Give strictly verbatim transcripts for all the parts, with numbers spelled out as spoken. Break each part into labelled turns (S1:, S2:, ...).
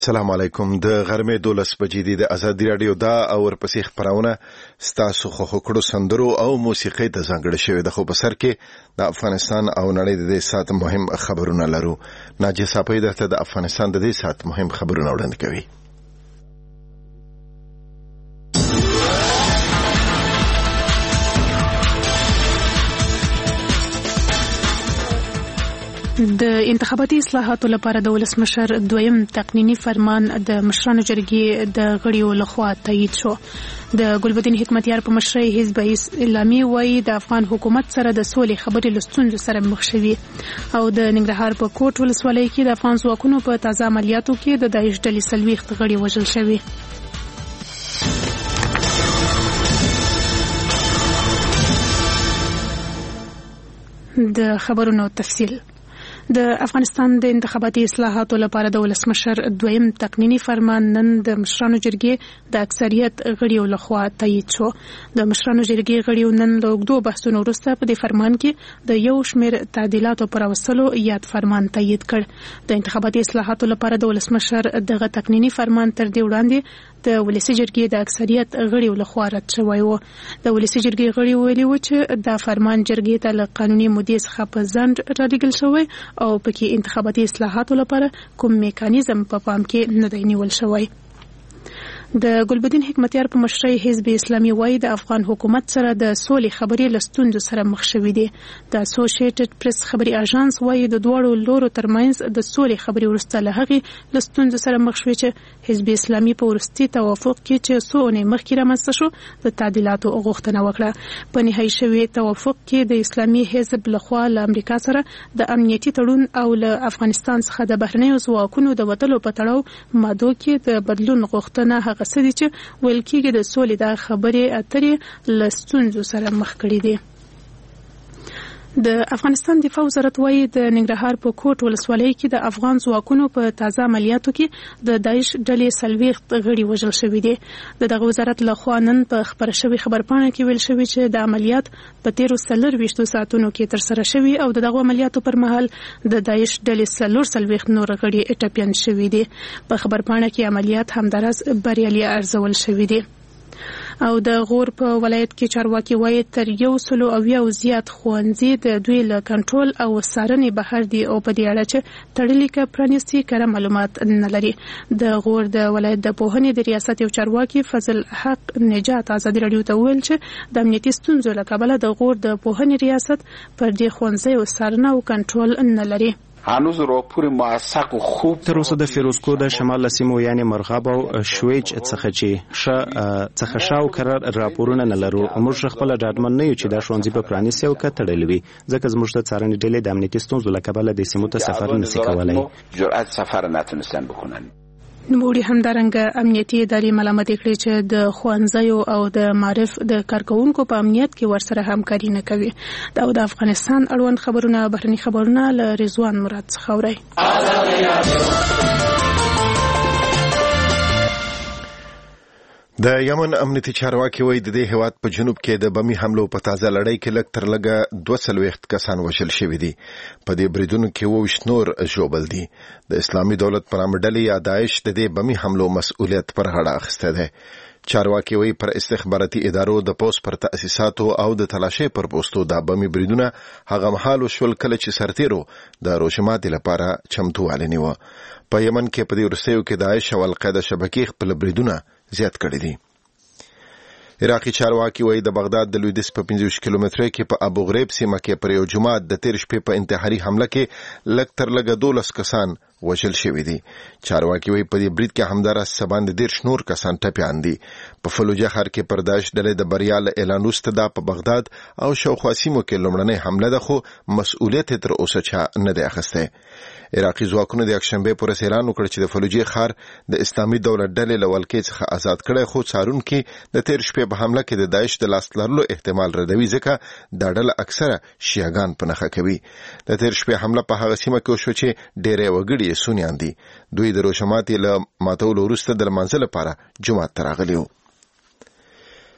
S1: السلام علیکم. د غرمې دولس بجې دي. د ازادي رادیو دا او ورپسې خبرونه ستاسو خو کړو سندرو او موسیقي د ځانګړي شوی د خو په سر کې د افغانستان او نړۍ د دې سات مهم خبرونه لرو. ناجی صاحب درته د افغانستان د دې سات مهم خبرونه وړاندې کوي.
S2: د انتخاباتي اصلاحاتو لپاره د ولسمشر دویم تقنینی فرمان د مشرانو جرګې د غړیو لخوا تایید شو. د ګلبدین حکمتیار په مشرۍ حزب اسلامي وایي د افغان حکومت سره د سولې خبرې له ستونزو سره مخ شوي او د ننګرهار په کوټ ولسوالۍ کې د افغان ځواکونو په تازه عملیاتو کې د داعش ډلې څلوېښت غړي وژل شوي. د خبرونو تفصیل. د افغانستان د انتخاباتي اصلاحاتو لپاره د ولسمشر دویم تقنینی فرمان نن د مشرانو جرګې د اکثریت غړیو لخوا تایید شو. د مشرانو جرګې غړیو نن له اوږدو بحثونو وروسته په دې فرمان کې د یو شمېر تعدیلاتو پر راوستلو یاد فرمان تایید کړ. د انتخاباتي اصلاحاتو لپاره د ولسمشر دغه تقنینی فرمان تر دې وړاندې د ولسی جرګې د اکثریت غړیو لخوا رد شوی و. د ولسی جرګې غړي ویلي و چې دا فرمان جرګې ته له قانوني مودې څخه په ځنډ رالیږل شوی او پکې انتخاباتي اصلاحاتو لپاره کوم میکانیزم په پام کې نه دی نیول شوی. د ګلبدین حکمتیار په مشرۍ حزب اسلامي وایي د افغان حکومت سره د سولې خبرې له ستونزو سره مخ شوي دي. د اسوسییټډ پریس خبري اژانس وایي د دواړو لورو ترمنځ د سولې خبرې وروسته له هغې له ستونزو سره مخ شوي چې حزب اسلامي په وروستي توافق کې چې څو اونۍ مخکې رامنځته شو د تعدیلاتو غوښتنه وکړه. په نهایي شوي توافق کې د اسلامي حزب لخوا له امریکا سره د امنیتي تړون او له افغانستان څخه د بهرنیو ځواکونو د وتلو په تړاو مادو کې د بدلون غوښتنه هغه څه دي چې ویل کېږي د سولې دا خبرې اترې له ستونزو سره مخ کړي دي. د افغانستان دفاع وزارت وایي د ننګرهار په کوټ ولسوالۍ کې د افغان ځواکونو په تازه عملیاتو کې د داعش ډلې څلوېښت غړي وژل شوي دي. د دغه وزارت لخوا نن په خبره شوې خبرپاڼه کې ویل شوي چې د عملیات په تیرو څلرویشتو ساعتونو کې ترسره شوي او د دغه عملیاتو پر مهال د داعش ډلې څلور څلوېښت نور غړي ټپیان شوي دي. په خبرپاڼه کې عملیات همداراز بریالي ارزول شوي دي. او د غور په ولایت کې چارواکي وایي تر یو سلو اویا او زیات ښوونځي د دوی له کنټرول او څارنې بهر دي او په دې اړه چې تړلي که پرانیستي کره معلومات نه لري. د غور د ولایت د پوهنې د ریاست یو چارواکي فضل حق نجات ازادي راډیو ته وویل چې د امنیتي ستونزو له کبله د غور د پوهنې ریاست پر دې ښوونځیو څارنه او کنټرول نه لري.
S3: هنوز راپور موثق و خوب
S4: تر اوسه د فیروزکو د شمال سیمو یعنی مرغاب او شویج څخه چې ش څخه شاو قرار راپورونه نه لرو. موږ خپل ډاډمن نه یو چې دا ښوونځي په پرانیستي او کتړل وي ځکه زموږ د څارنې ډلې د امنیتي ستونزو له کبله د سیمو ته سفر نشي کولای.
S3: جرأت سفر نتونستن بکنن.
S2: نوموړي همدارنګه امنیتي ادارې ملامتې کړې چې د ښوونځیو او د معرف د کارکوونکو په امنیت کې ورسره همکاري نه کوي. دا د افغانستان اړوند خبرونه بهرني خبرونه له رضوان مراد څخه اورئ.
S1: د یمن امنیتي چارواکي وایي د دې هیواد په جنوب کې د بمي حملو په تازه لړۍ کې لږ تر لږه دوه څلوېښت کسان وژل شوي دي. په دې بریدونو کې اووه ویشت نور ژوبل دي. د اسلامي دولت پر نامه ډلې یا داعش د دې بمي حملو مسؤلیت پر غاړه اخیستی دی. چارواکي وایي پر استخباراتي ادارو د پوس پر تأسیساتو او د تلاشۍ پر پوستو دا بمي بریدونه هغه مهال وشول کله چې سرتیرو د روژماتي لپاره چمتووالی نیوه. په یمن کې په دې وروستیو کې داعش او القاعده شبکې خپل بریدونه زیات کړی دي. عراقي چارواکي وایي د بغداد د لویدیځ په پنځه ویشت کیلومتره کې په ابو غریب سیمه کې پر یو جماعت د تیر شپې په انتحاري حمله کې لږ تر لږه دولس کسان وژل شوي دي. چارواکي وایي په دې برید کې همداراز څه باندې دېرش نور کسان ټپیان دي. په فلوجه ښار کې پر داعش ډلې د بریا له اعلان وروسته دا په بغداد او شاوخوا سیمو کې لومړنۍ حمله ده خو مسؤلیت تر اوسه چا نه دی اخیستی. عراقي ځواکونو د یکشنبې په ورځ اعلان وکړ چې د فلوجې ښار د اسلامي دولت ډلې له ولکې څخه آزاد کړی خو څارونکي د تیر شپې په حمله کې د داعش د لاس لرلو احتمال ردوي ځکه دا ډله اکثره شیعاګان په نښه کوي. د تیر شپې حمله په هغه سیمه کې وشوه چې ډېری وګړي یې سنیان دي. دوی د روژه ماتي له ماتولو وروسته د لمانځه لپاره جومات ته راغلي وو.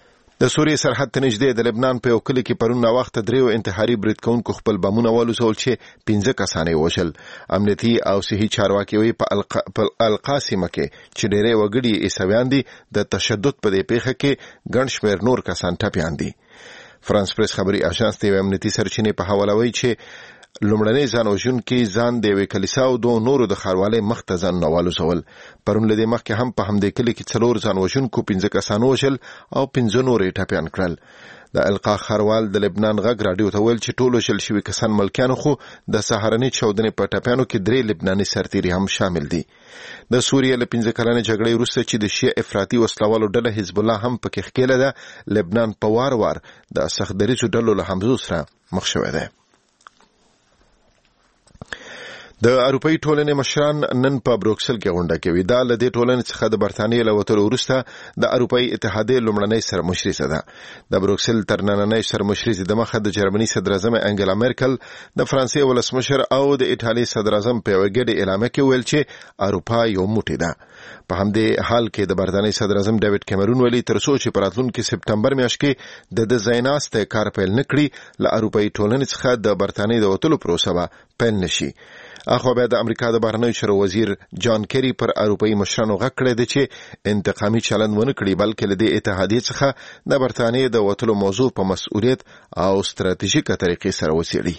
S1: د سوریې سرحد ته نږدې د لبنان په یو کلي کې پرون وخت دریو انتحاري برید کوونکو خپل بمونه والوزول چې پنځه کسان یې وژل. امنیتي او صحي چارواکي وایي په القاسمه کې چې ډېری وګړي عیسویان دي د تشدد په دې پیښه کې ګڼ شمېر نور کسان ټپیان دي. فرانس پریس خبري اژانس د امنیتي سرچینې په حواله وایي چې لومړنی ځان وژونکي ځان د یوې کلیسا او دوه نورو د ښاروالۍ مخ ته ځانونه والوزول. پرون له دې مخکې هم په همدې کلي کې څلور ځان وژونکو پنځه کسان وژل او پنځه نور یې ټپیان کړل. د القا ښاروال د لبنان غږ راډیو ته ویل چې ټول وژل شوي کسان ملکیانو، خو د سهارنۍ چاودنې په ټپیانو کې درې لبناني سرتیري هم شامل دي. د سوریې له پنځه کلنې جګړې وروسته چې د شیعه افراطي وسلوالو ډله حزب الله هم پکې ښکېله ده، لبنان په وار وار د سختدریځو ډلو له حملو سره مخ شوی دی. د اروپאי ټولنې مشران نن په بروکسل کې غونډه کوي. دا له دې ټولنې څخه د برتانیې له وتلو وروسته د اروپאי اتحادیې لومړنۍ سرمشري ده. د بروکسل تر نننۍ سرمشري د مخه د جرمني صدر اعظم انګلا مرکل، د فرانسې ولسمشر او د ایټالیا صدر اعظم په وګړي اعلان کې ویل چې اروپا یو موټی ده. په همدې حال کې د برتانیې صدر اعظم ډیوډ کیمرون ویلي تر څو چې په راتلونکي سپټمبر میاشت کې د د ځایناسته کار پیل نکړي له اروپאי ټولنې څخه د برتانیې د وتلو پروسه به پیل نشي. اخو بیا د امریکا د بهرنیو چارو وزیر جان کری پر اروپאי مشرانو غږ کړی دی چې انتقامي چلند ونه کړي، بلکې له دې اتحادیې څخه د برتانیې د وتلو موضوع په مسؤلیت او ستراتیژیکه طریقې سره وڅېړي.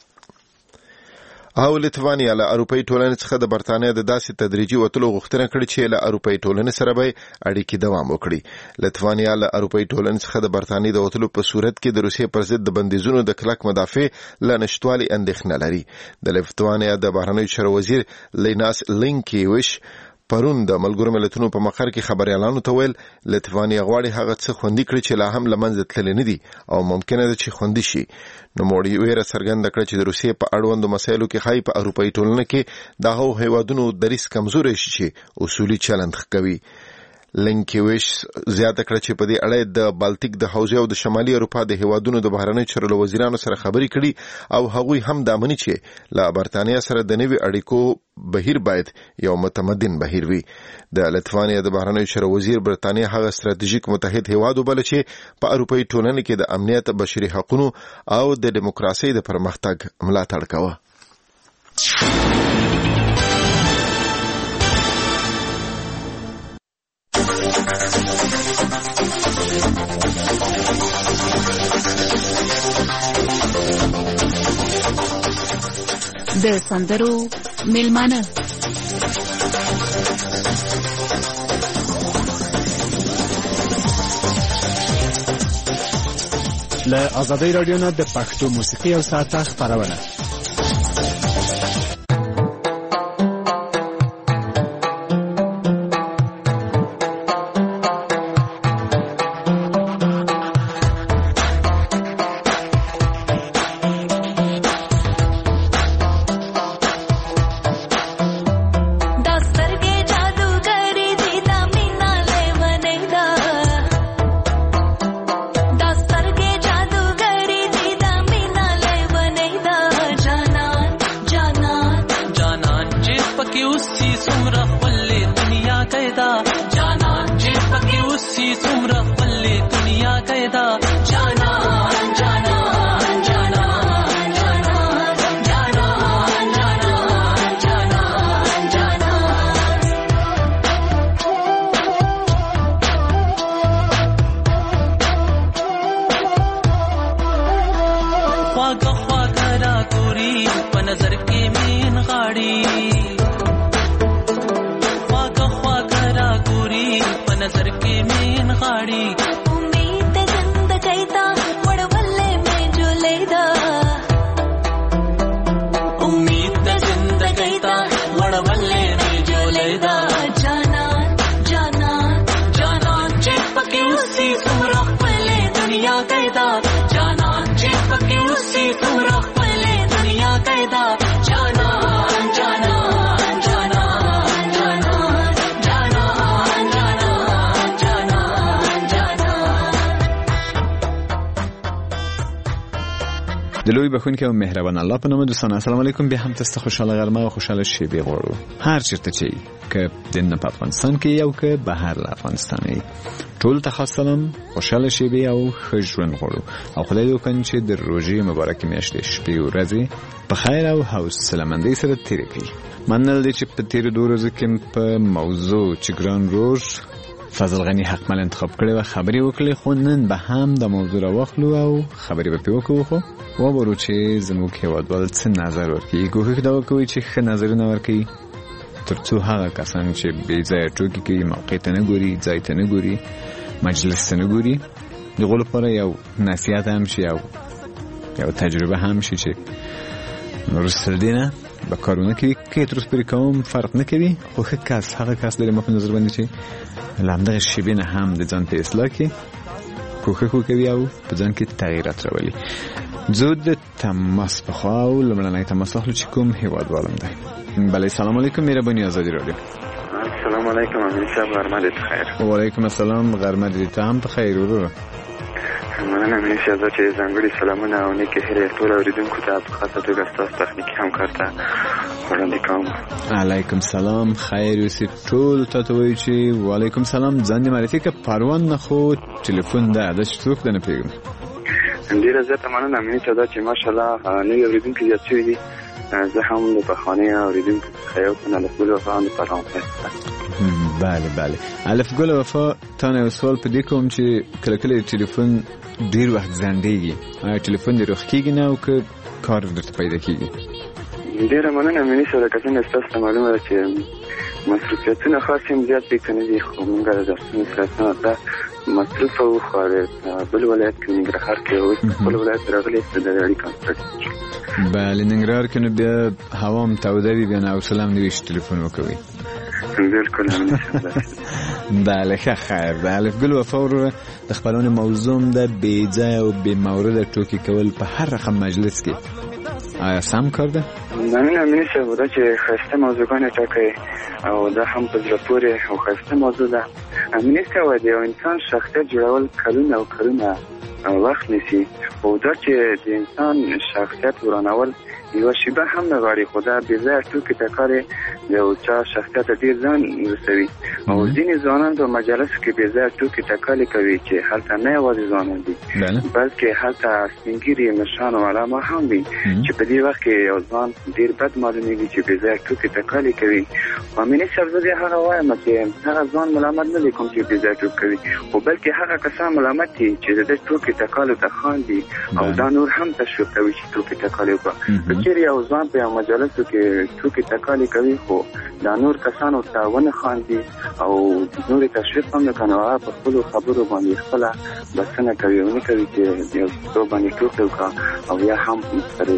S1: او لیتوانیا له اروپאי ټولنې څخه د برتانیې د داسې تدریجي وتلو غوښتنه کړې چې له اروپאי ټولنې سره به اړیکې دوام وکړي. لیتوانیا له اروپאי ټولنې څخه د برتانیې د وتلو په صورت کې د روسیې پر ضد د بندیزونو د کلک مدافع له نشټوالي اندېښنه لري. د لیتوانیا د بهرنیو چارو وزیر لیناس لینکیویش پرون د ملګرو ملتونو په مقر کې خبريالانو ته ویل لیتوانیا غواړي هغه څه خوندي کړي چې لا هم لمنځه تللي نه دي او ممکنه ده چې خوندي شي. نو موړي ویره څرګنده کړه چې د روسیې په اړوندو مسایلو کې خای په اروپאי ټولنه کې د هغو هیوادونو دریځ کمزوري شي چې اصولي چلند کوي. لینکیویش زیاته کړه چې په دې اړه د بالټیک د حوزې او د شمالي اروپا د هیوادونو د بهرنیو چارو وزیرانو سره خبرې کړي او هغوی هم دا مني چې له برتانیې سره د نوي اړیکو بهیر باید یو متمدن بهیر وي. د لیتوانیا د بهرنیو چارو وزیر برتانیې هغه ستراتیژیک متحد هیواد وبل چې په اروپאי ټولنه کې د امنیت، بشري حقوقو او د دیموکراسي د پرمختګ ملاتړ کوي.
S5: د سندرو میلمانه
S6: له آزادۍ رادیو نه د پښتو موسیقي او ساعته خبرونه.
S7: د لوی بخونکي او مهربان الله په نوم دوستان السلام علیکم. بیا هم تاسو خوشاله غرمه او خوشاله شیبې غواړو هر چیرته چې که د نه په افغانستان کې یو که بهر له افغانستان یې ټول ته خاص سلام خوشاله شیبې او ښه ژوند غواړو او خدای دې وکړي چې د روژې مبارکې میاشتې شپې او ورځې په خیر او حوصله‌مندۍ سره تېرې کړي. منل دي چې په تېرو دوه ورځو کې په موضوع چې ګران روژ فضل غنی حقمل انتخاب کړي و خبرې وکړي، خو نن به هم د موضوع راوخلو او خبرې به پې وکړو خو وګورو چې زموږ هېوادوال څه نظر ورکوي. کوښښ دا وکوي چې ښه نظرونه ورکوي تر څو هغه کسان چې بې ځایه ټوکې کوي موقع ته نه ګوري، ځای ته نه ګوري، مجلس ته نه ګوري، د هغو لپاره یو نصیحت هم شي او یو تجربه هم شي چې وروسته له دې نه به کارونه کوي که یې تر اوسه پورې کوم فرق نه کوي، خو ښه کس هغه کس لري ما په نظر باندې چې له همدغه شیبې نه هم د ځان په اصلاح کې کوښښ وکوي او په ځان کې تغییرات راولي. زه د تماس په خوا او لومړنی تماس اخلو چې کوم هېوادوالم دی. بله سلام علیکم مهرباني ازادي راډیو.
S8: السلام علیکم امین صاحب، غرمه دې په خیر.
S7: وعلیکم السلام، غرمه دې ته هم په خیر وروره.
S8: مننه امین صاحب چې ځانګړي سلامونه او نیکې هیلې ټول اورېدونکو ته په خاصه توګه ستاسو تخنیکي همکار ته وړاندې کوم.
S7: علیکم سلام، خیر اوسې. ټول ته ته وایو چې وعلیکم سلام. ځان دې معرفي کړه. پروان نه خو ټلیفون ده دا چې څوک ده نه پوهېږم.
S8: ډېره زیاته مننه امین صاحب چې ماشاءالله نوي اورېدونکي زیات شوي دي. زه هم د پخواني اورېدونکو څخه یو تن الف ګل وفا هم د پروان ښایسته.
S7: بله بله الف ګل وفا تا نه یو سوال په دې کوم چې کله کله ټلیفون ډېر وخت ځنډېږي، آیا ټلیفون دې روغ کېږي نه او که کار درته پیدا کېږي؟
S8: ډېره مننه امین صاحب، که څنګه ستاسو ته معلومه ده چې مصروفیتونه خاص هم زیات دي که نه دي، خو موږ د درسونو سره ته مصروفه وو. خو بل ولایت کې ننګرهار کې اوس خپل ولایت راغلی څه د اړیکو کنسرټ.
S7: بله ننګرهار کې نو بیا هوا هم توده وي، بیا نو حوصله هم نه وي چې ټلیفون وکوي.
S8: بالکل امین صاحب.
S7: بله ښه خیر ده. الف ګل وفا وروره د خپرونې موضوع ده بې ځایه او بې مورده ټوکې کول په هر رقم مجلس کې. آیا سم کار ده؟
S8: مننه امین صاحب، دا چې ښایسته موضوعګانې ټاکئ او دا هم په زړه پورې او ښایسته موضوع ده. امین صاحب د یو انسان شخصیت جوړول کلونه او کلونه وخت نیسي، او دا چې د انسان شخصیت ورانول یوه شیبه هم نه غواړي، خو دا بې ځایه ټوکې ټکالې د یو چا شخصیت ته ډېر زیان رسوي. او ځینې ځوانان په مجالسو کې بې ځایه ټوکې ټکالې کوي چې هلته نه یوازې ځوانان دي بلکې هلته سپین ږیري مشران او علما هم وي چې په دې وخت کې یو ځوان ډېر بد معلومېږي چې بې ځایه ټوکې ټکالې کوي. خو امیني صاحب زه بیا هغه وایم چې هغه ځوان ملامت نه دی کوم چې بې ځایه ټوکې کوي، خو بلکې هغه کسان ملامت دي چې د دې ټوکې ټکالو ته خاندي او دا نور هم تشویق کوي چې ټوکې ټکالې وکړه. که چېرې یو ځوان په یو مجالسو کې ټوکې ټکالې کوي خو دا نور کسان ورته ونه خاندي او نورې تشویق هم نه کوي، هغه په خپلو خبرو باندې خپله بسنه کوي او نه کوي چې یو څو باندې ټوکې وکړه او یا هم سره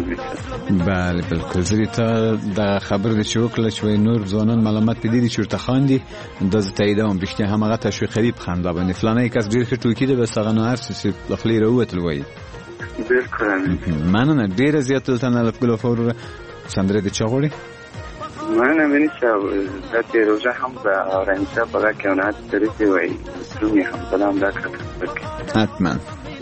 S8: وکړي.
S7: بله بلکل زه دې ته دغه خبر دې چې وکړله چې وایي نور ځوانان ملامت پې دي دي چې ورته خاندي، دا زه تاییدوم. رښتیا هم هغه تشویقوي په خندا باندې فلانی کس ډېر ښه ټوکي دی، بس هغه نو هر څه چې له خولې راووتل وایي.
S8: بالکل
S7: مننه ډېره زیات دلته نه الف ګل وفا وروره. سندرې د چا غواړې؟
S8: مننه امین صاحب، دا چې روژه هم د رحیم صاحب په غږ کې یو نعت شریفې وایي درومي هم سلام دا کړه
S7: حتما.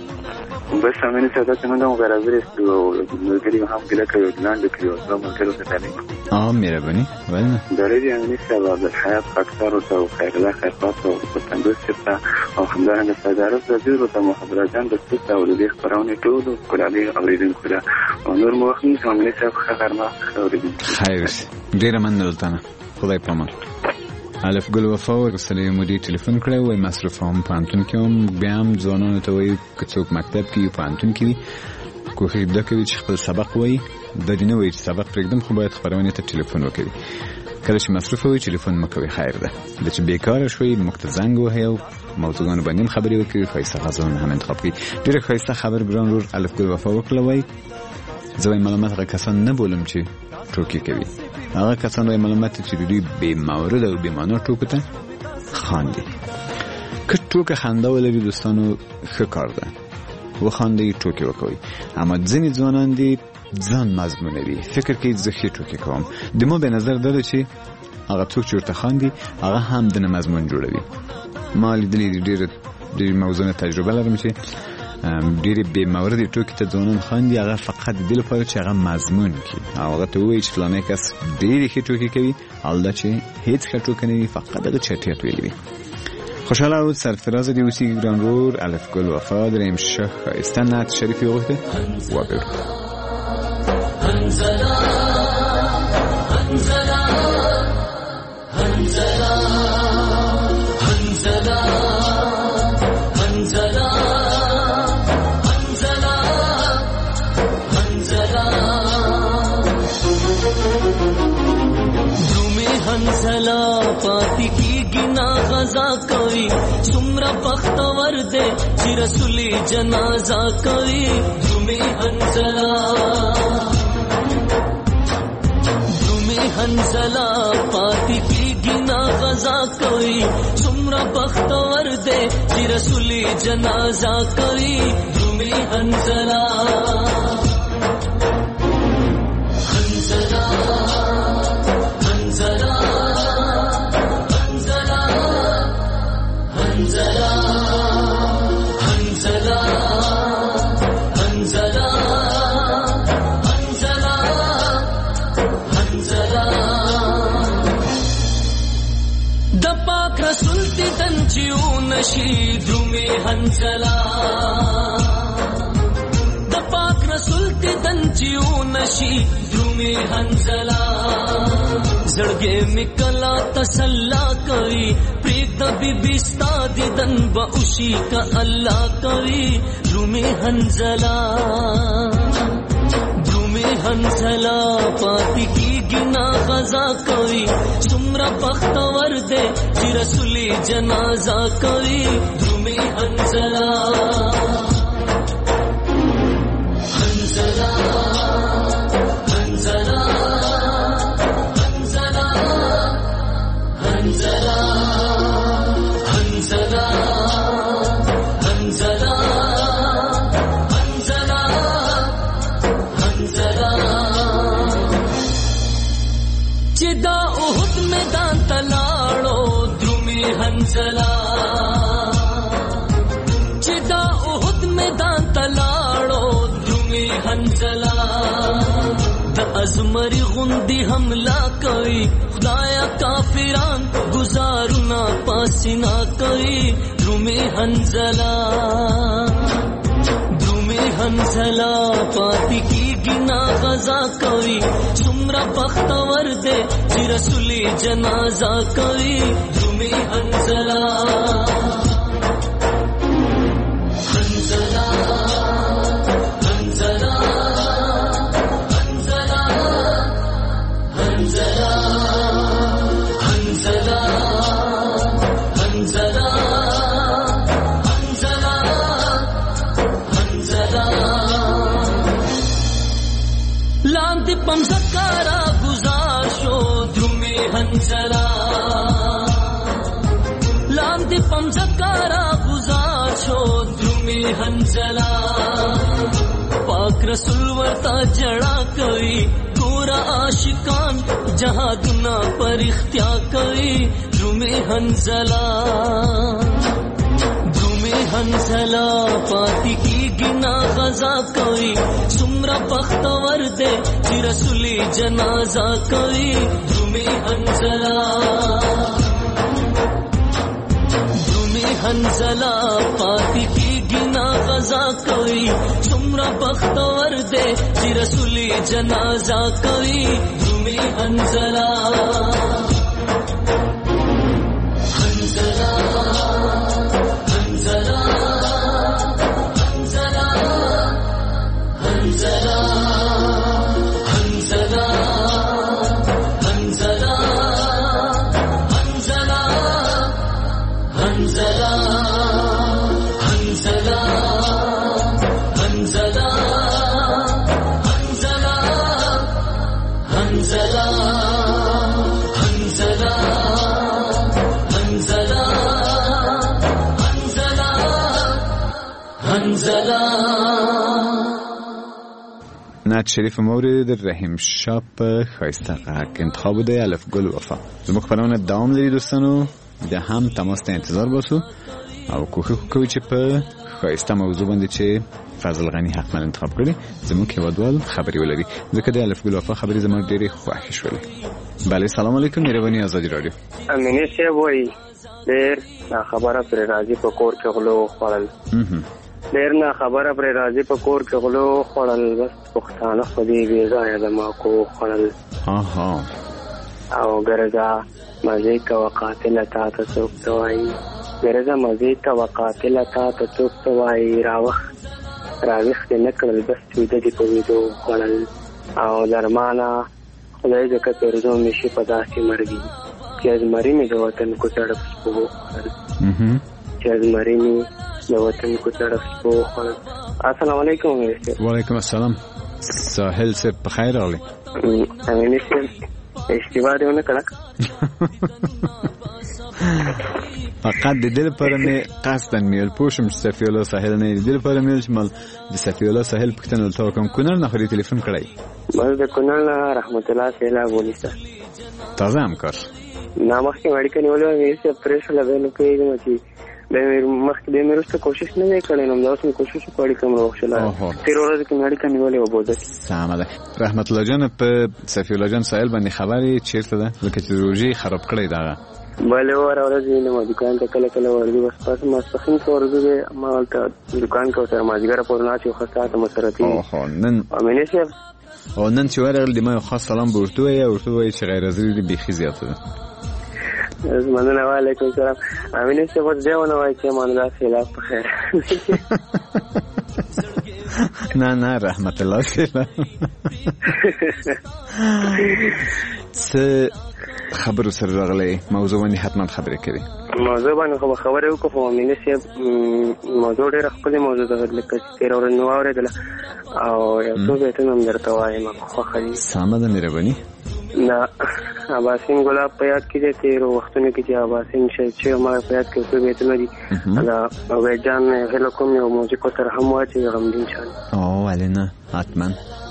S8: بس امین صاحب دا چې موږ هم غرض رسو او ملګري هم ګیله کوي او ګلانډ کوي او څو ملګرو ته تعلیم
S7: آه مهرباني ولې نه
S8: ډېرې امین صاحب عبدالحیات خاکسار ورته او خیرالله خیرپاس او پتندوس ته او همدارنګه صدارت رضی ورته محمد جان د ستاسو او د دې خبرونه ټول کولالي اوریدونکو ده او نور مو وخت نه امین صاحب ښه غرمه اوریدونکو
S7: خیر ډېره مننه دلته خدای پامان. الف ګل وفا ورسره مودي ټلیفون کړی وای مصرف هم پانتون کې هم بیا هم ځوانانو ته وایي که څوک مکتب کې یو پانتون کې وي کوښښ دا کوي چې خپل سبق وایي، دا دې نه وایي چې سبق پرېږدم، خو باید خپرونې ته ټلیفون وکړي. کله چې مصروفه وي ټلیفون مه کوئ، خیر ده. دا چې بیکاره شوئ موږ ته زنګ وهئ او موضوعګانو باندې هم خبرې وکړي، ښایسته غذاونه هم انتخاب کړي. ډېره ښایسته خبر ګران ورور الف ګل وفا وکړله. وایي زه وایي ملامت هغه کسان نه بولم چې ټوکې کوي، هغه کسان وایي ملامت چې د دوی بې مورده او بې معنا ټوکو ته خاندي. که ټوکه خنده ولري دوستانو ښه کار ده، وخاندئ ټوکې وکوئ. اما ځینې ځوانان دي ځان مضمونوي، فکر کوي زه ښې ټوکې کوم. د ما به نظر دا ده چې هغه څوک چې ورته خاندي هغه هم د نه مضمون جوړوي. ما لیدلي ډېره ډېرې موضوعونه تجربه لرم چې ډېر بې مورد ټوکې ته ځوانان خاندي، هغه فقط د دې لپاره چې هغه مضمون کړي او هغه ته ووایي چې فلانی کس ډېرې ښې ټوکې کوي، حالدا چې هیڅ ښه ټوکه نه وي، فقط هغه چټیات ویلي وي. خوشحاله او سرفراز دی اوسیږي ګران ورور الف ګل وفا دریم شیخ استنات شریفی وغوښته وګورو.
S9: هنزلا هنزلا هنزلا هنزلا هنزلا هنزلا هنزلا دومي هنزلا پاتی کی گنا غزا کوي څومره بختور دی چې رسول جنازه کوي. دومي هنزلا हंसला पाती की गिना गजा कोई सुमरा बख्तवर दे कि रसूली जनाजा कोई. तुम्हें हंसला हंसला हंसला हंसला हंसला हंसला हंसला रसुलती तंचियो नशी द्रुमे हंसला दपाक रसुलती तंचियो नशी द्रुमे हंसला जड़गे मिकला तसल्ला करी प्रीत बीबिस्ता दिदन बउशी का अल्लाह करी. द्रुमे हंसला हंसला पाती की गिना गजा कोई सुमरा बख्तवर दे कि रसूली जनाजा कोई. तुम्हें हंसला हंसला हंसला हंसला हंसला हंसला हंसला चिदा उहुद मैदान तलाड़ो द्रुमी हंसला चिदा उहुद मैदान तलाड़ो द्रुमी हंसला द अजमरी गुंदी हमला कोई खुदाया काफिरान गुजारुना पासिना कोई. द्रुमी हंसला हंसला पाती की गिना गजा कोई सुमरा बख्तवर दे कि रसूली जनाजा कोई. तुम्हें हंसला हंसला हंसला हंसला हंसला हंसला हंसला लांति पंसकारा गुजार शो द्रुमे हंसला लांति पंसकारा गुजार शो द्रुमे हंसला पाक रसूल वर्ता जड़ा कोई कोरा आशिकान जहां दुना पर इख्तियार कोई. द्रुमे हंसला हंसला पाती की गिना गजा कोई सुमरा बख्तवर दे कि रसूली जनाजा कोई. तुम्हें हंसला तुम्हें हंसला पाती की गिना गजा कोई सुमरा बख्तवर दे कि रसूली जनाजा कोई. तुम्हें हंसला हंसला हंसला हंसला हंसला हंसला हंसला हंसला हंसला हंसला हंसला हंसला हंसला हंसला हंसला हंसला
S7: نعت شریف مورد رحیم شاب خایسته قهک انتخاب ده الف گل وفا زمو خبرونه دوام لري دوستانو ده هم تماس ته انتظار باسو او کوښښ کوي چې په ښایسته موضوع باندې چې فضل غنی حتما انتخاب کړي زموږ هیوادوال خبري ولري ځکه د الف ګل وفا خبري زموږ ډېرې خوښې شولې. بله سلام علیکم مهرباني آزادي رادیو.
S10: امینه شه وای ډېر خبره پر راځي په کور کې غلو خړل ډېر نه خبره پر راځي په کور کې غلو خړل بس پښتانه خو دې بې ځایه د ما کو خړل
S7: اها
S10: او ګرځا مزه کا قاتل تا ته څوک توای ګرځا مزه کا قاتل تا ته څوک توای راوخ راوخ دې نکړل بس دې دې په ویدو خړل او درمانه خدای دې که پرځو مشي په داسې مرګي چې زمري می د وطن کو چړپ سپو
S7: اها
S10: چې زمري می د وطن کو چړپ سپو السلام علیکم.
S7: وعلیکم السلام. ساحل سے بخیر راغلی.
S10: امینه شه اشتباه دی نه کړه
S7: فقط د دل پر نه قصدن میل پوشم صفی الله ساحل نه د دل پر میل شمال د صفی الله ساحل پښتنه تو کوم کونر نه خوري ټلیفون کړای
S10: بس د کونر رحمت الله سیلا بولیسا
S7: تازه هم کار
S10: نامخ کې وړي کني ولې مې څه پرېش لګول کېږي چې د مخ کې د مېرسته کوشش نه وکړم نو دا اوس کوشش وکړم کوم روښله تیر ورځ کې وړي کني ولې وبوده
S7: سلام ده رحمت الله جان په صفی الله جان ساحل باندې خبري چیرته ده لکه چې روجي خراب کړی دا
S10: بله ور ورځ نه دکان ته کله کله ورځي بس پس ما سخین ورځي ما ولته دکان کې تر ماجګره پورنا چې خاصه ته مسرتي
S7: اوه نن
S10: امینه شه
S7: او نن چې ورغل د ما خاص سلام ورته وي او ورته وي چې غیر ازري بيخي زیاته ده
S10: مننه علیکم السلام. امینه شه په دې ونه وای چې ماندا خلاف په خیر
S7: نه نه رحمت الله سلام څه خبر سره راغلی موضوع باندې حتما خبرې کوي
S10: موضوع باندې خو خبرې وکړو خو مینه شه موضوع ډېر خپل موضوع ده لکه تیر اور نو اورېدل او یو څه به ته نن درته وایم خو خالي
S7: سامه ده مهرباني
S10: نه اباسین ګلاب په یاد کې دي تیر وختونه کې چې اباسین چې ما په یاد کې څه به ته لري دا او جان هله کوم یو موزیک تر هم واچي غمدین شان
S7: او ولنه حتما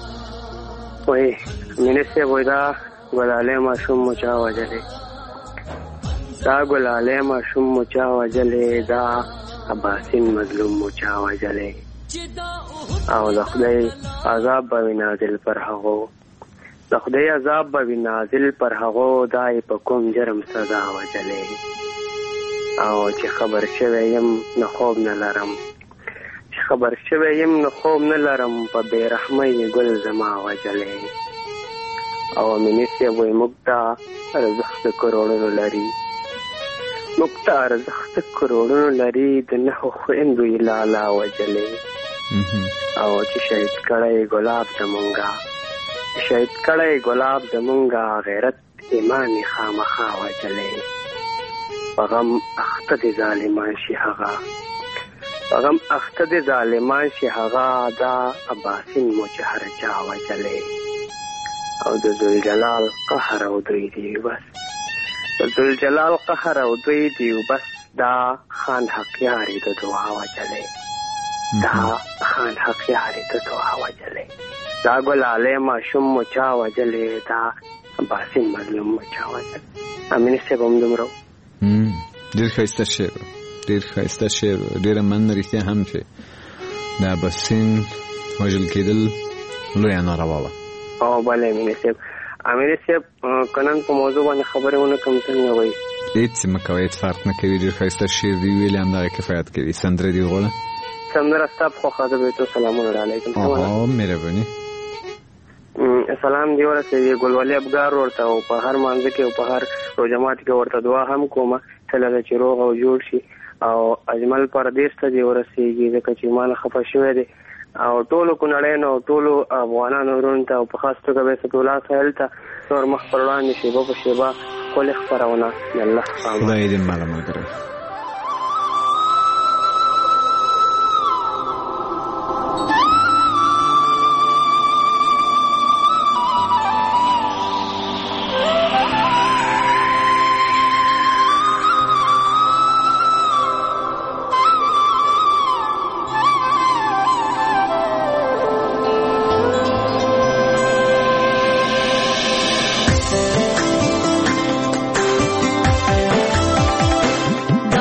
S10: وای مینه شه وای ګلاله ما شوم مچا وجلې دا ګلاله ما شوم مچا وجلې دا اباسین مظلوم مچا وجلې او د خدای عذاب به نازل پر هغه د خدای عذاب به نازل پر هغه دای په کوم جرم سزا وجلې او چې خبر شوی يم نه خوب نه لرم چې خبر شوی يم نه خوب نه لرم په بیرحمۍ ګل زما وجلې او مینسه وای مقتا ارزخت کروڑونو لري مقتا ارزخت کروڑونو لري د نه خو اندو لالا وجلې او چې شهید کړه ګلاب زمونږه شهید کړه ګلاب زمونږه غیرت ایمان خامخا وجلې پغم اخته د ظالمان شي هغه پغم اخته د ظالمان شي هغه دا اباسین مجهر چا وجلې او د ذل جلال قهر او دوی دی بس د ذل جلال قهر او دوی دی بس دا خان حق یاري د دعا وجلې دا خان حق یاري د دعا وجلې دا ګلاله ما شوم مچا وجلې دا باسین مظلوم مچا وجلې امینه شه بم دمرو
S7: هم ډیر ښایسته شعر ډیر ښایسته شعر ډیر من رښتیا هم چې دا باسین وجل کېدل لوی ناروا و
S10: او بله مینه شه امینه شه کنن په موضوع باندې خبرې ونه کوم څنګه وای
S7: هیڅ مکوي فرق نه کوي ډیر ښایسته شعر دی ویل هم دا کفایت کوي سندره دی غوړه
S10: سندره ستاسو خو خاطر به تو سلام علیکم
S7: او مهرباني
S10: سلام دی ورته ګلولي ابګار ورته او په هر مانځ کې او په هر روزمات کې ورته دعا هم کومه چې چې روغ او جوړ شي او اجمل پردیس ته دی ورسېږي ځکه چې مان خفه شوی دی او ټولو کونړې نو ټولو افغانانو ورونته او په خاص توګه به ستولا سهل ته نور مخ پر وړاندې شیبه په شیبه خپل خبرونه الله
S7: خدای دې معلومه کړي
S9: دا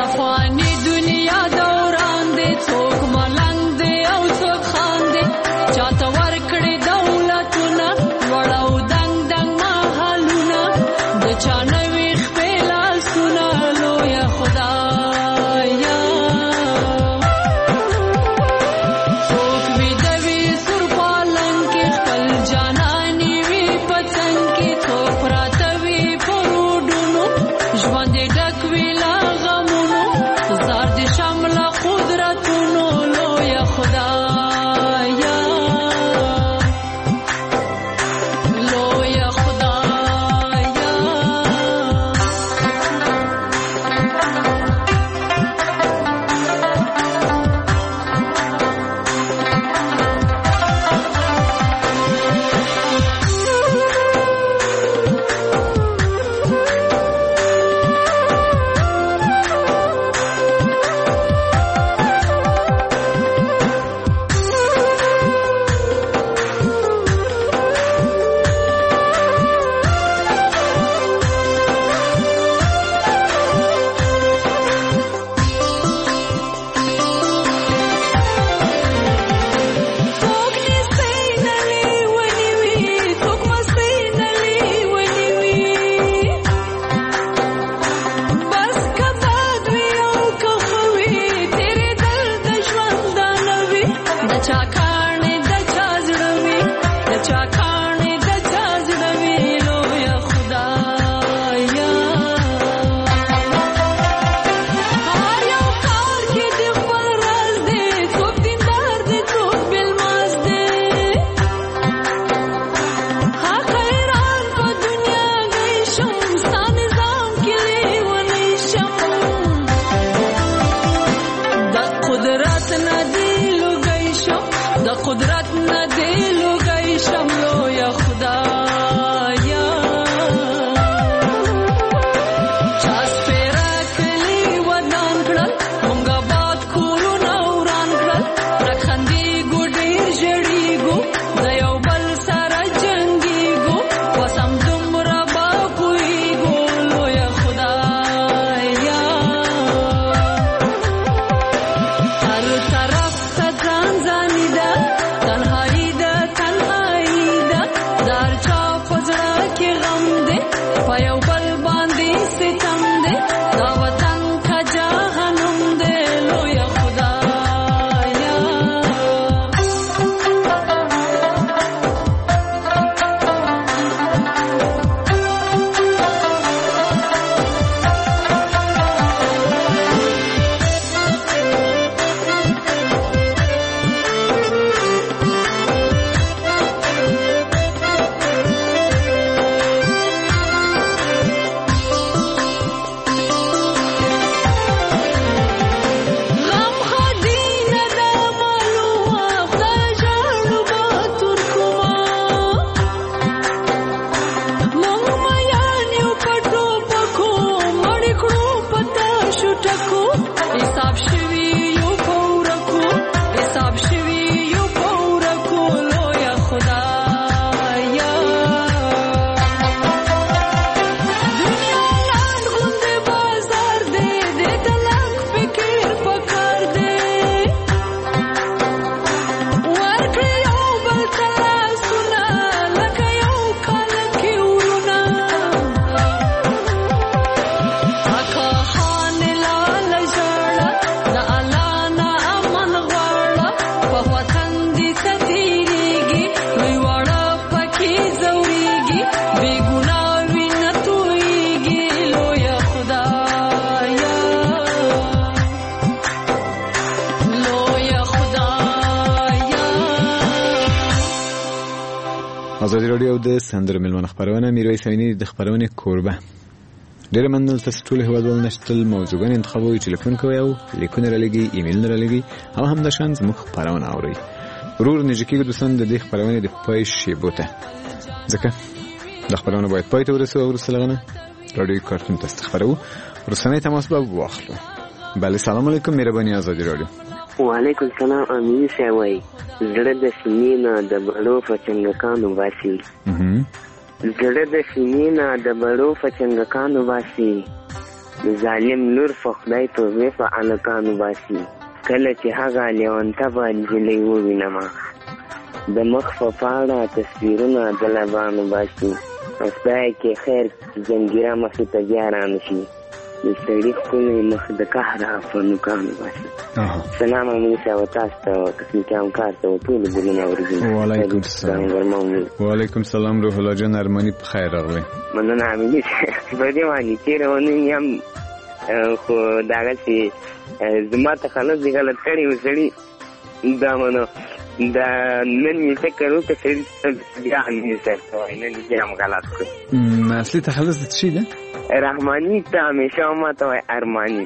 S7: ازادي رادیو د سندرو ملمن خبرونه میرویس امینی د خبرونه کوربه ډېر مننه تاسو ټول هیوادوال نشتل موضوعګان انتخابوي ټلیفون کوي او لیکونه را لګي ایمیل را لګي او هم د شان زموږ خبرونه اوري ورور نږدې دوستان د دې خبرونه د پای شی بوته ځکه د خبرونه باید پای ته ورسوي او رسلغنه رادیو کارتون تاسو خبرو رسنۍ تماس به واخلو. بله سلام علیکم مهرباني ازادي رادیو.
S10: وعلیکم السلام امین سوي زړه د سینې د بړو فچنګکانو واسي زړه د سینې د بړو فچنګکانو واسي ظالم نور فخدای په وفا الکانو واسي کله چې هغه لیوانته باندې وینم د مخ په پاړه تصویرونه د لبانو واسي خدای کې خیر زنګیره مخې ته بیاران شي د سړي خپل مخ د قهر په نوکانو واسي. سلام علیکم او تاسو ته قسم کې هم کار ته ټول ګلونه ورځي.
S7: وعلیکم السلام. وعلیکم السلام روح الله جان ارمانی په خیر راغلی.
S10: مننه امینه په دې باندې چې روانې یم خو داغه چې زما ته خلاص دی غلط کړی وسړي دا منو دا نن می فکر وکړ چې بیا نه څه نن دې هم غلط کړ.
S7: اصلي تخلص د څه ده؟
S10: رحمانی ته همیشه ما ته ارمانی.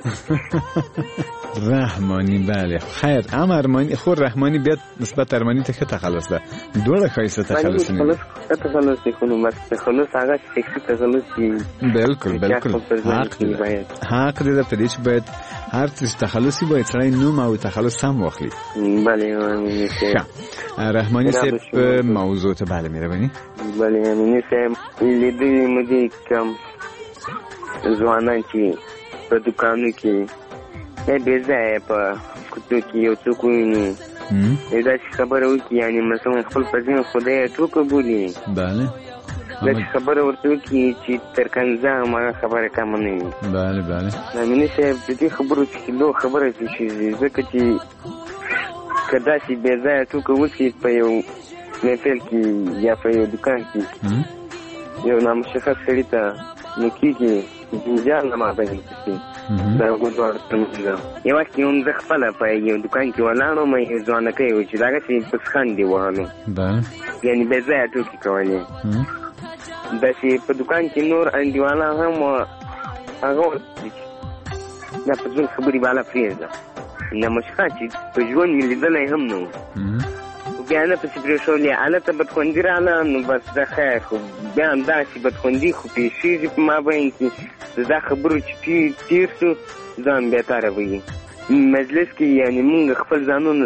S7: رحمانی بله خیر اما ارمانی خو رحمانی بیا نسبت ارمانی ته ښه تخلص ده دوړه خایسته تخلص نه
S10: خلاص تخلص خو نو مست خلاص هغه څه تخلص دی.
S7: بالکل بالکل حق دی حق دی په دې چې باید هر څه تخلصي باید سړی نوم او تخلص سم واخلي.
S10: بله امینه
S7: رحمانی صاحب موضوع ته بله مهرباني.
S10: بله امینه صاحب لیدې مدي کم ځوانان چې په دکانو کې نه بیزای په کوڅو کې یو څوک ویني دا خبره وکړي یعنی مثلا خپل پزین خدای ټوکه بولي.
S7: بله
S10: دا خبره ورته وکړي چې تر کنځه ما خبره کم نه وي.
S7: بله بله
S10: امینه صاحب د دې خبرو چې لو خبره شي ځکه چې کدا چې بیزای ټوکه وکړي په یو محفل کې یا په یو دکان کې یو نامشخص سړي ته نو کېږي جنجال نه ما باندې کېږي دا ګوډوړ څنګه یو وخت یو زه خپل په یو دکان کې ولاړم مې ځوانه کوي چې داګه چې په خاندي وهانو
S7: بله
S10: یعنی به ځای ټوکی کولې دا چې په دکان کې نور انډیواله هم هغه دا په ځین خبري بالا فریزه نه مشکا چې په ژوند مې لیدلې هم نو بیا نه په سپریو شولې الته بدخوندي رااله نو بس دا خیر خو بیا هم داسې بدخوندي خو پیښېږي په ما باندې کې دا خبرو چې تیر شو ځان بهتره وي مجلس کې یعنی مونږ خپل ځانونه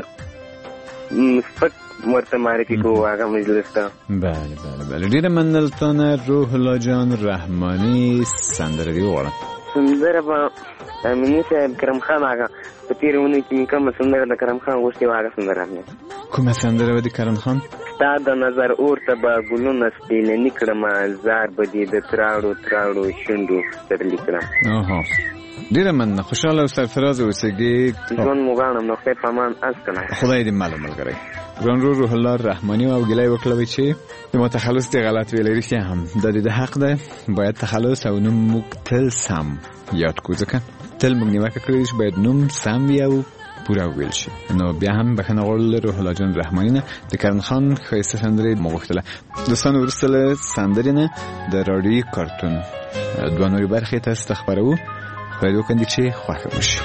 S10: سپک ورته معرفي کوو هغه مجلس ته.
S7: بله بله بله ډېره مننه روح الله جان رحماني سندره دې وغواړم.
S10: سندره به امینه صاحب کرم خان هغه په تېره اونۍ کې مې کومه سندره د کرم خان غوښتې وه هغه سندره مې.
S7: کومه سندره به د کرم خان؟
S10: ستا د نظر اور ته به ګلونه سپېلني کړمه زار به دې د تراړو تراړو شونډو درلي کړم.
S7: اوهو ډېره مننه خوشحاله او سرفراز اوسېږي.
S10: ژوند مو غواړم نو خدای په امان از کنه
S7: خدای دې مل ملګری. ګران ورور روح الله رحماني او ګیلای وکړه چې د متخلص دی غلط ویلې رښتیا هم د دې د حق ده باید تخلص او نوم موږ تل سم یاد کو ځکه تل موږ نیوکه کړی چې باید نوم سم وي او پوره ویل شي. نو بیا هم بخښنه غواړل روح الله جان رحماني نه د کرن خان ښایسته سندرې مو غوښتله. دوستانو وروسته له سندرې نه د راډیوي کارتون دوه نورې برخې تاسو ته خپروو خدای دې وکړي چې خوښه وشي.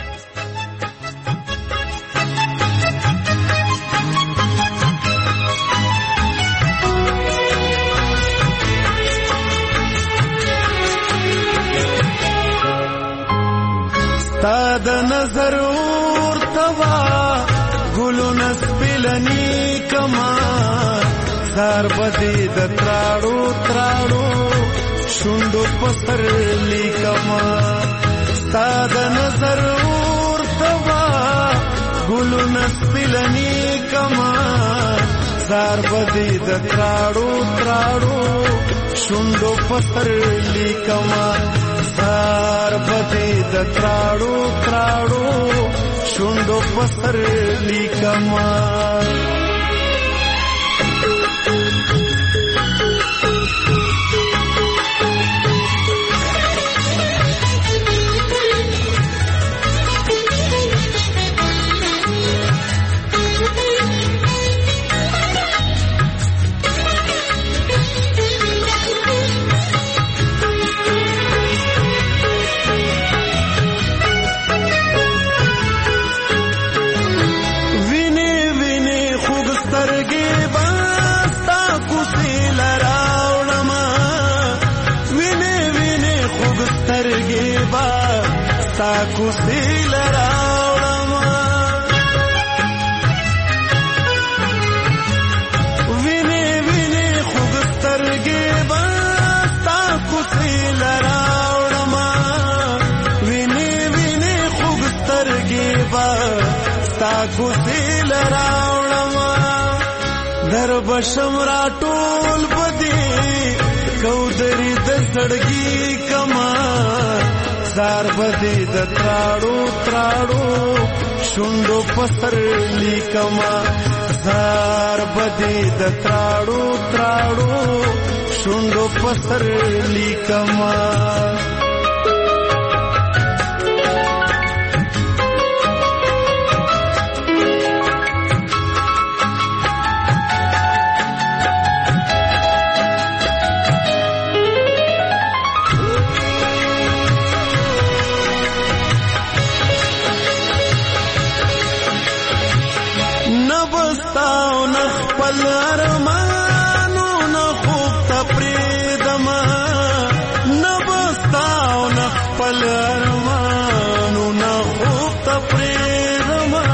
S11: تا د نظر ورتوا ګلو نسبلنی کما سار بدی د تراړو تراړو شوندو پسر لیکما تا د نظر ورتوا ګلو نسبلنی کما سار بدی د تراړو تراړو شوندو پسر لیکما سار بدی د تراړو تراړو شوندو پسر لیکما ستا کوسې لراوړم وینې وینې خوږ سترګې به ستا کوسې لراوړم وینې وینې خوږ سترګې به ستا کوسې لراوړم در بشم را ټول بدی کودری د سړګي کما زار بدی د تراړو تراړو شوندو پسر لیکما زار بدی د تراړو تراړو شوندو پسر لیکما ارمانو نه خوب ته پریدما نبستاو نه خپل ارمانو نه خوب ته پریدما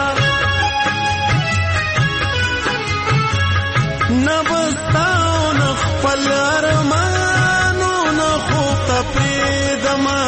S11: نبستاو نه خپل ارمانو نه خوب ته پریدما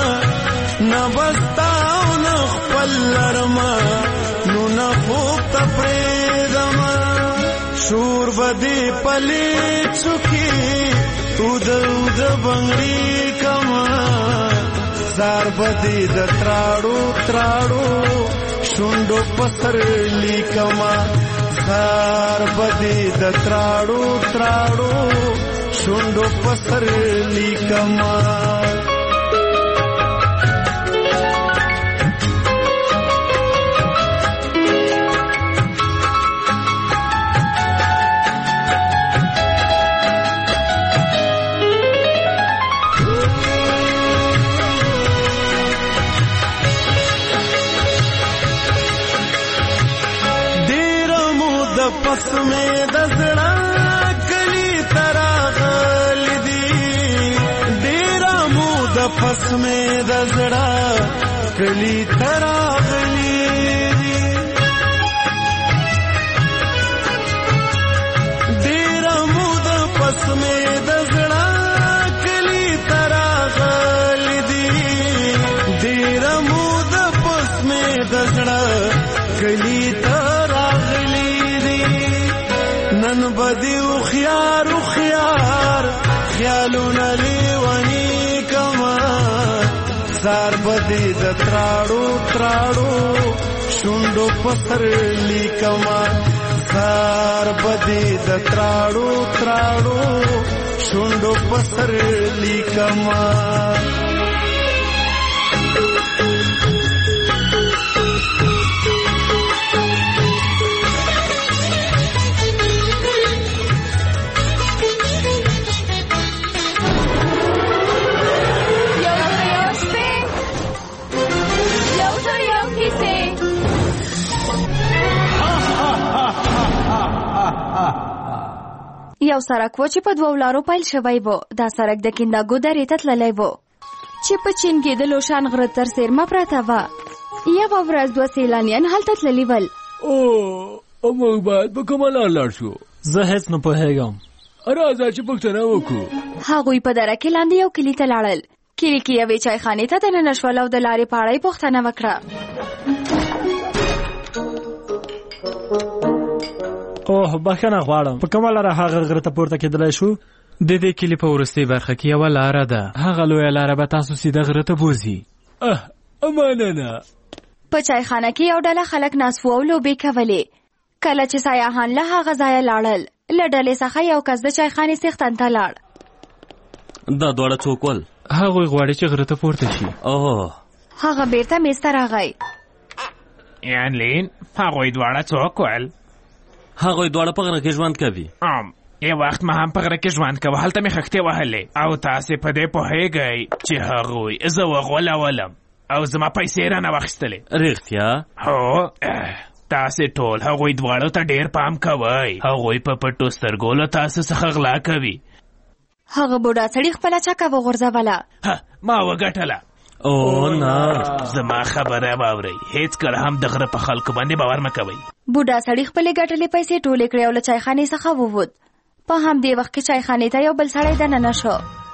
S11: نبستاو نه خپل ارمانو نه خوب ته پریدما شور بدی پلی چکی اود اود بنگری کما زار بدی د تراړو تراړو شوندو پسر لیکما زار بدی د تراړو تراړو شوندو پسر لیکما پس میں دزڑا کلی تراغل دی ډیرا مود پس میں دزڑا کلی تراغلی دی ډیرا مود پس میں دزڑا کلی تراغل دی ډیرا مود پس میں دزڑا کلی تراغلی نن بدیو خيار خيار خیالونه لیونی کما زار بدی د تراړو تراړو شوندو پسر لیکما زار بدی د تراړو تراړو شوندو پسر لیکما
S12: یو سړک و چې په دوه لارو پیل شوی و. دا سړک د کینداګو درې ته تللی و چې په چین کې د لوشان غره تر څیرمه پرته وه. یوه ورځ دوه سیلانیان هلته تللي ول.
S13: او موږ باید په کومه لار لاړ شو؟
S14: زه هېڅ نه پوهېږم.
S13: راځه چې پوښتنه وکړو.
S12: هغوی په دره کې لاندې یو کلي ته لاړل. کلي کې یوې چایخانې ته دننه شول او د لارې په اړه یې پوښتنه وکړه.
S14: اوه بخښنه غواړم، په کومه لاره هغه غره ته پورته کېدلی شو؟
S15: د دې کلي په وروستۍ برخه کې یوه لاره ده. هغه لویه لاره به تاسو سیده غره ته بوځي.
S13: اه مننه.
S12: په چایخانه کې یو ډله خلک ناست وو او لوبې کولې. کله چې سیاحان له هغه ځایه لاړل، له ډلې څخه یو کس د چایخانې څښتن ته لاړ.
S16: دا دواړه څوک ول؟
S15: هغوی غواړي چې غره ته پورته شي.
S16: اوه
S12: هغه بیرته میز ته راغی.
S17: یعنلین هغوی دواړه څوک ول؟
S16: هغوی دواړه په غره کې ژوند کوي.
S17: ام یو وخت ما هم په غره کې ژوند کوه، هلته مې خښتې وهلې او تاسې په دې پوهېږئ چې هغوی زه وغولولم او زما پیسې رانه واخیستلې.
S16: رښتیا؟
S17: هو تاسې ټول هغوی دواړو ته ډېر پام کوئ. هغوی په پټو سترګو له تاسو څخه غلا کوي.
S12: هغه بوډا سړي خپله چکه وغورځوله.
S17: ما وګټله.
S16: او نه
S17: زما خبره واورئ، هیڅ کله هم د غره په خلکو باندې باور مه کوئ.
S12: بوډا سړي خپلې ګټلې پیسې ټولې کړې او له چایخانې څخه ووت. په همدې وخت کې چایخانې ته یو بل سړی دننه شو.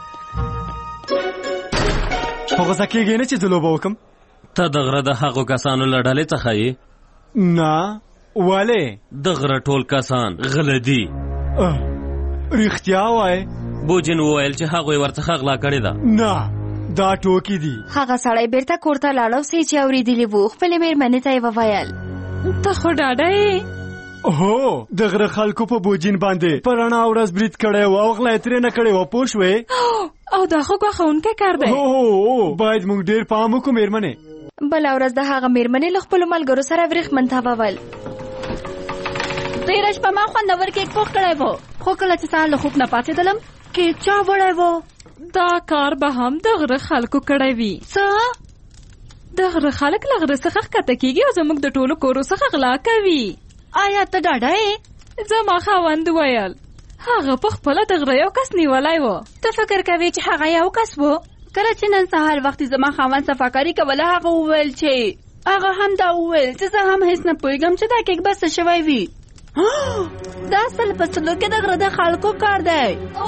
S14: خو غوسه کېږې نه چې زه لوبه وکړم؟
S16: ته د غره د هغو کسانو له ډلې څخه یې؟
S14: نه. ولې؟
S16: د غره ټول کسان غله دي.
S14: رښتیا وایې؟
S16: بوجین وویل چې هغوی ورڅخه غلا کړې ده.
S14: نه، دا ټوکې دي.
S12: هغه سړی بیرته کور ته لاړ او څه چې اورېدلي وو خپلې مېرمنې ته یې وویل.
S2: ته خو ډاډه یې؟
S14: هو، د غره خلکو په بوجین باندې په رڼا ورځ برید کړی و او غلا یې ترې نه کړې وه، پوه شوې؟
S2: او دا خو ګواښونکی کار دی.
S14: هو باید موږ ډېر پام وکړو مېرمنې.
S12: بله ورځ د هغه مېرمنې له خپلو ملګرو سره ورېښمن تاوول.
S5: تېره شپه ما خوندور کیک پوخ کړی و، خو کله چې سهار له خوب نه پاڅېدلم کیک چا وړی و.
S2: دا کار به هم د غره خلکو کړی وي.
S5: څه؟
S2: د غره خلک له غره څخه ښکته کېږي او زموږ د ټولو کورو څخه غلا کوي.
S5: آیا ته ډاډه یې؟
S2: زما خاوند ویل هغه په خپله د غره یو کس نیولی و.
S5: ته فکر کوې چې هغه یو کس و؟ کله چې نن سهار وختي زما خاوند صفاکاري کوله هغه وویل چې هغه هم دا وویل چې زه هم هیڅ نه پوهېږم چې دا کیک به څه شوی وي. دا سل په سلو کې د غره د خلکو کار دی.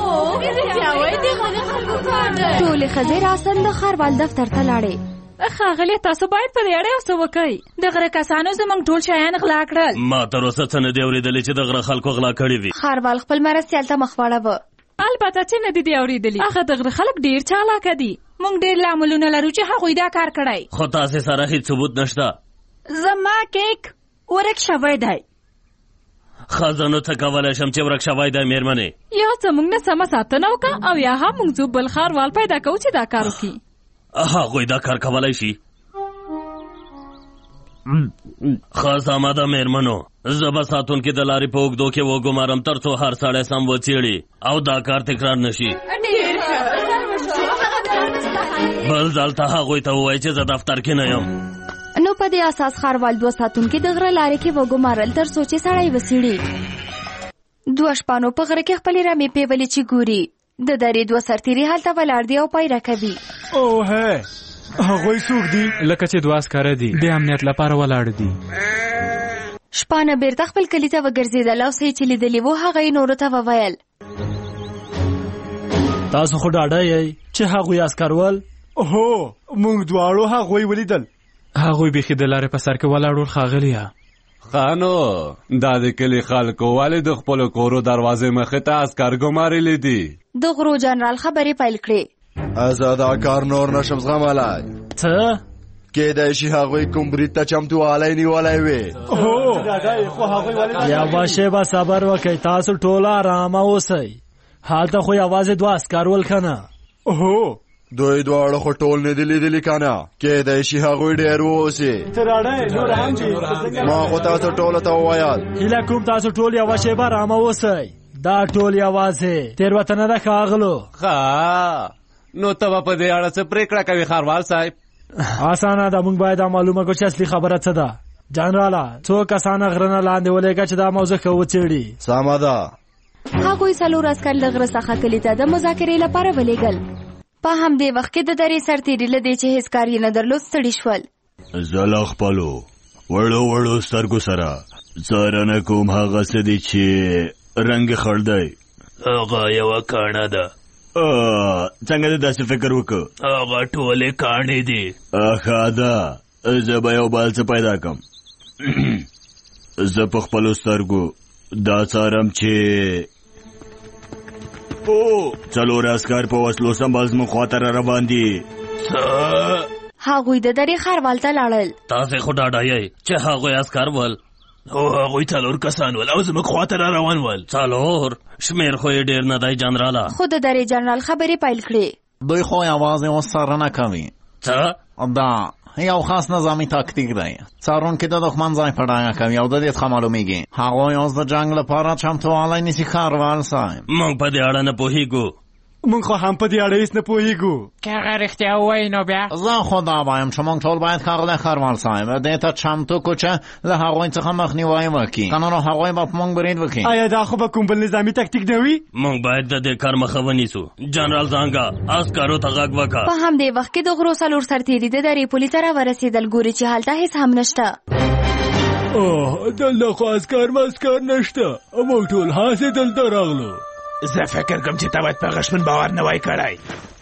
S12: ټولې ښځې راسن د ښاروال دفتر ته لاړې.
S2: ښاغلې تاسو باید په دې اړه یو څه وکئ.
S5: د غره کسانو زموږ ټول شیان غلا کړل.
S16: ما تر اوسه څه نه دي اورېدلي چې د غره خلکو غلا کړي وي.
S12: ښاروال خپل مرستیال ته مخ واړوه.
S2: البته چې نه دي دي اورېدلي. هغه د غره خلک ډېر چالاکه دي.
S5: موږ ډېر لاملونه لرو چې هغوی دا کار کړی.
S16: خو تاسې سره هېڅ ثبوت نشته.
S5: زما کیک ورک شوی دی.
S16: ښه زه نو څه کولی شم چې ورک شوی دی مېرمنې؟
S2: یا زموږ نه سمه ساتنه وکړه او یا هم موږ ځو بل ښاروال پیدا کوو چې دا کار وکړي.
S16: هغوی دا کار کولی شي؟ ښه سمه ده مېرمنو، زه به ساتونکي د لارې په اوږدو کې وګمارم تر څو هر سړی سم وڅېړي او دا کار تکرار نشي. بل ځل ته هغوی ته ووایي چې زه دفتر کې نه یم.
S12: نو په دې اساس ښاروال دوه ساتونکي د غره لارې کې وګمارل تر څو چې سړی وڅېړي. دوه شپانو په غره کې خپلې رمې پیولې چې ګوري. د درې دوه سرتېري هلته ولاړ دي او پیره کوي.
S14: اوه هغوی څوک دي؟
S15: لکه چې دوه عسکره دي، د امنیت لپاره ولاړ دي.
S12: شپانه بیرته خپل کلي ته وګرځېدل او څه یې چې لیدلي وو هغه یې نورو ته وویل.
S14: تاسو خو ډاډه یئ چې هغوی عسکر ول؟ هو، موږ دواړو هغوی ولیدل.
S15: هغوی بیخي د لارې په سر کې ولاړ ول ښاغلیه.
S18: ښه نو دا د کلي خلکو ولې د خپلو کورو دروازې مخې ته عسکر ګمارلي دي؟
S12: د غرو جنرال خبرې پیل کړې.
S19: زه دا کار نور نشم زغملی.
S14: څه؟
S19: کېدای شي هغوی کوم برید ته چمتووالی نیولی وي.
S14: هو، یوه شېبه صبر وکئ، تاسو ټوله ارامه اوسئ. هلته خو یوازې دوه عسکر ول که نه؟
S19: هو، دوی دواړه خو ټول نه دي لیدلي که نه؟ کېدای شي هغوی ډېر واوسي. ما خو تاسو ټولو ته وویل.
S14: هیله کوم تاسو ټول یوه شېبه ارامه اوسئ. دا ټول یوازې تېروتنه ده ښاغلو.
S18: ښه نو ته به په دې اړه څه پرېکړه کوې ښاروال صاحب؟
S14: اسانه ده، موږ باید دا معلومه کړو چې اصلي خبره څه ده. جنراله، څو کسانه غره نه لاندې ولېږه چې دا موضوع ښه وڅېړي.
S19: سمه ده.
S12: هغوی څلور عسکر له غره څخه کلي ته د مذاکرې لپاره ولېږل. په همدې وخت کې د درې سرتېري له دې چې هېڅ کار یې نه درلود ستړي شول.
S20: زه له خپلو وړو وړو سترګو سره څارنه کوم هغه څه دي چې رنګ خړ دی.
S17: هغه یوه کاڼه ده.
S20: څنګه دې داسې فکر وکړ؟
S17: هغه ټولې کاڼې دي.
S20: ښه ده، زه به یو بل څه پیدا کړم. زه په خپلو سترګو دا څارم چې او څلور عسکر په وسلو سمبال زموږ خواته را روان دي.
S12: هغوی د درې ښاروال ته لاړل.
S16: تاسې خو ډاډه یئ چې هغوی عسکر ول؟
S17: هو، هغوی څلور کسان ول او زموږ خواته را روان ول.
S16: څلور؟ شمېر خو یې ډېر نه دی جنراله.
S12: خو د درې جنرال خبرې پیل کړې.
S21: دوی خو یوازې اوس څارنه کوي.
S16: څه؟
S21: دا یو خاص نظامي تاکتیک دی. څارونکي د دښمن ځای په ډاګه کوي او د دې څخه معلومیږي هغوی اوس د جنګ لپاره چمتووالی نیسي. ښاروال صاحب،
S16: موږ په دې اړه نه پوهېږو.
S14: مونږ خو هم په دې اړه هیڅ نه پوهېږو.
S17: که هغه رښتیا ووایي نو بیا
S21: زه خو دا وایم چې موږ ټول باید ښاغلی ښاروال صاحب دې ته چمتو کړو چې له هغوی څخه مخنیوی وکړي، که نه نو هغوی به په موږ برید وکړي.
S14: آیا دا خو به کوم بل نظامي تکتیک نه وي؟
S16: موږ باید د دې کار مخه ونیسو. جنرال زانګا عسکرو ته غږ وکړه.
S12: په همدې وخت کې د غرو څلور سرتېري د درې پولې ته راورسېدل. ګوري چې هلته هیڅ هم نشته.
S13: اوه دلته خو عسکر مسکر نشته، موږ ټول هاسې دلته راغلو.
S17: زه فکر کوم چې ته باید په غشمن باور نه وای کړی.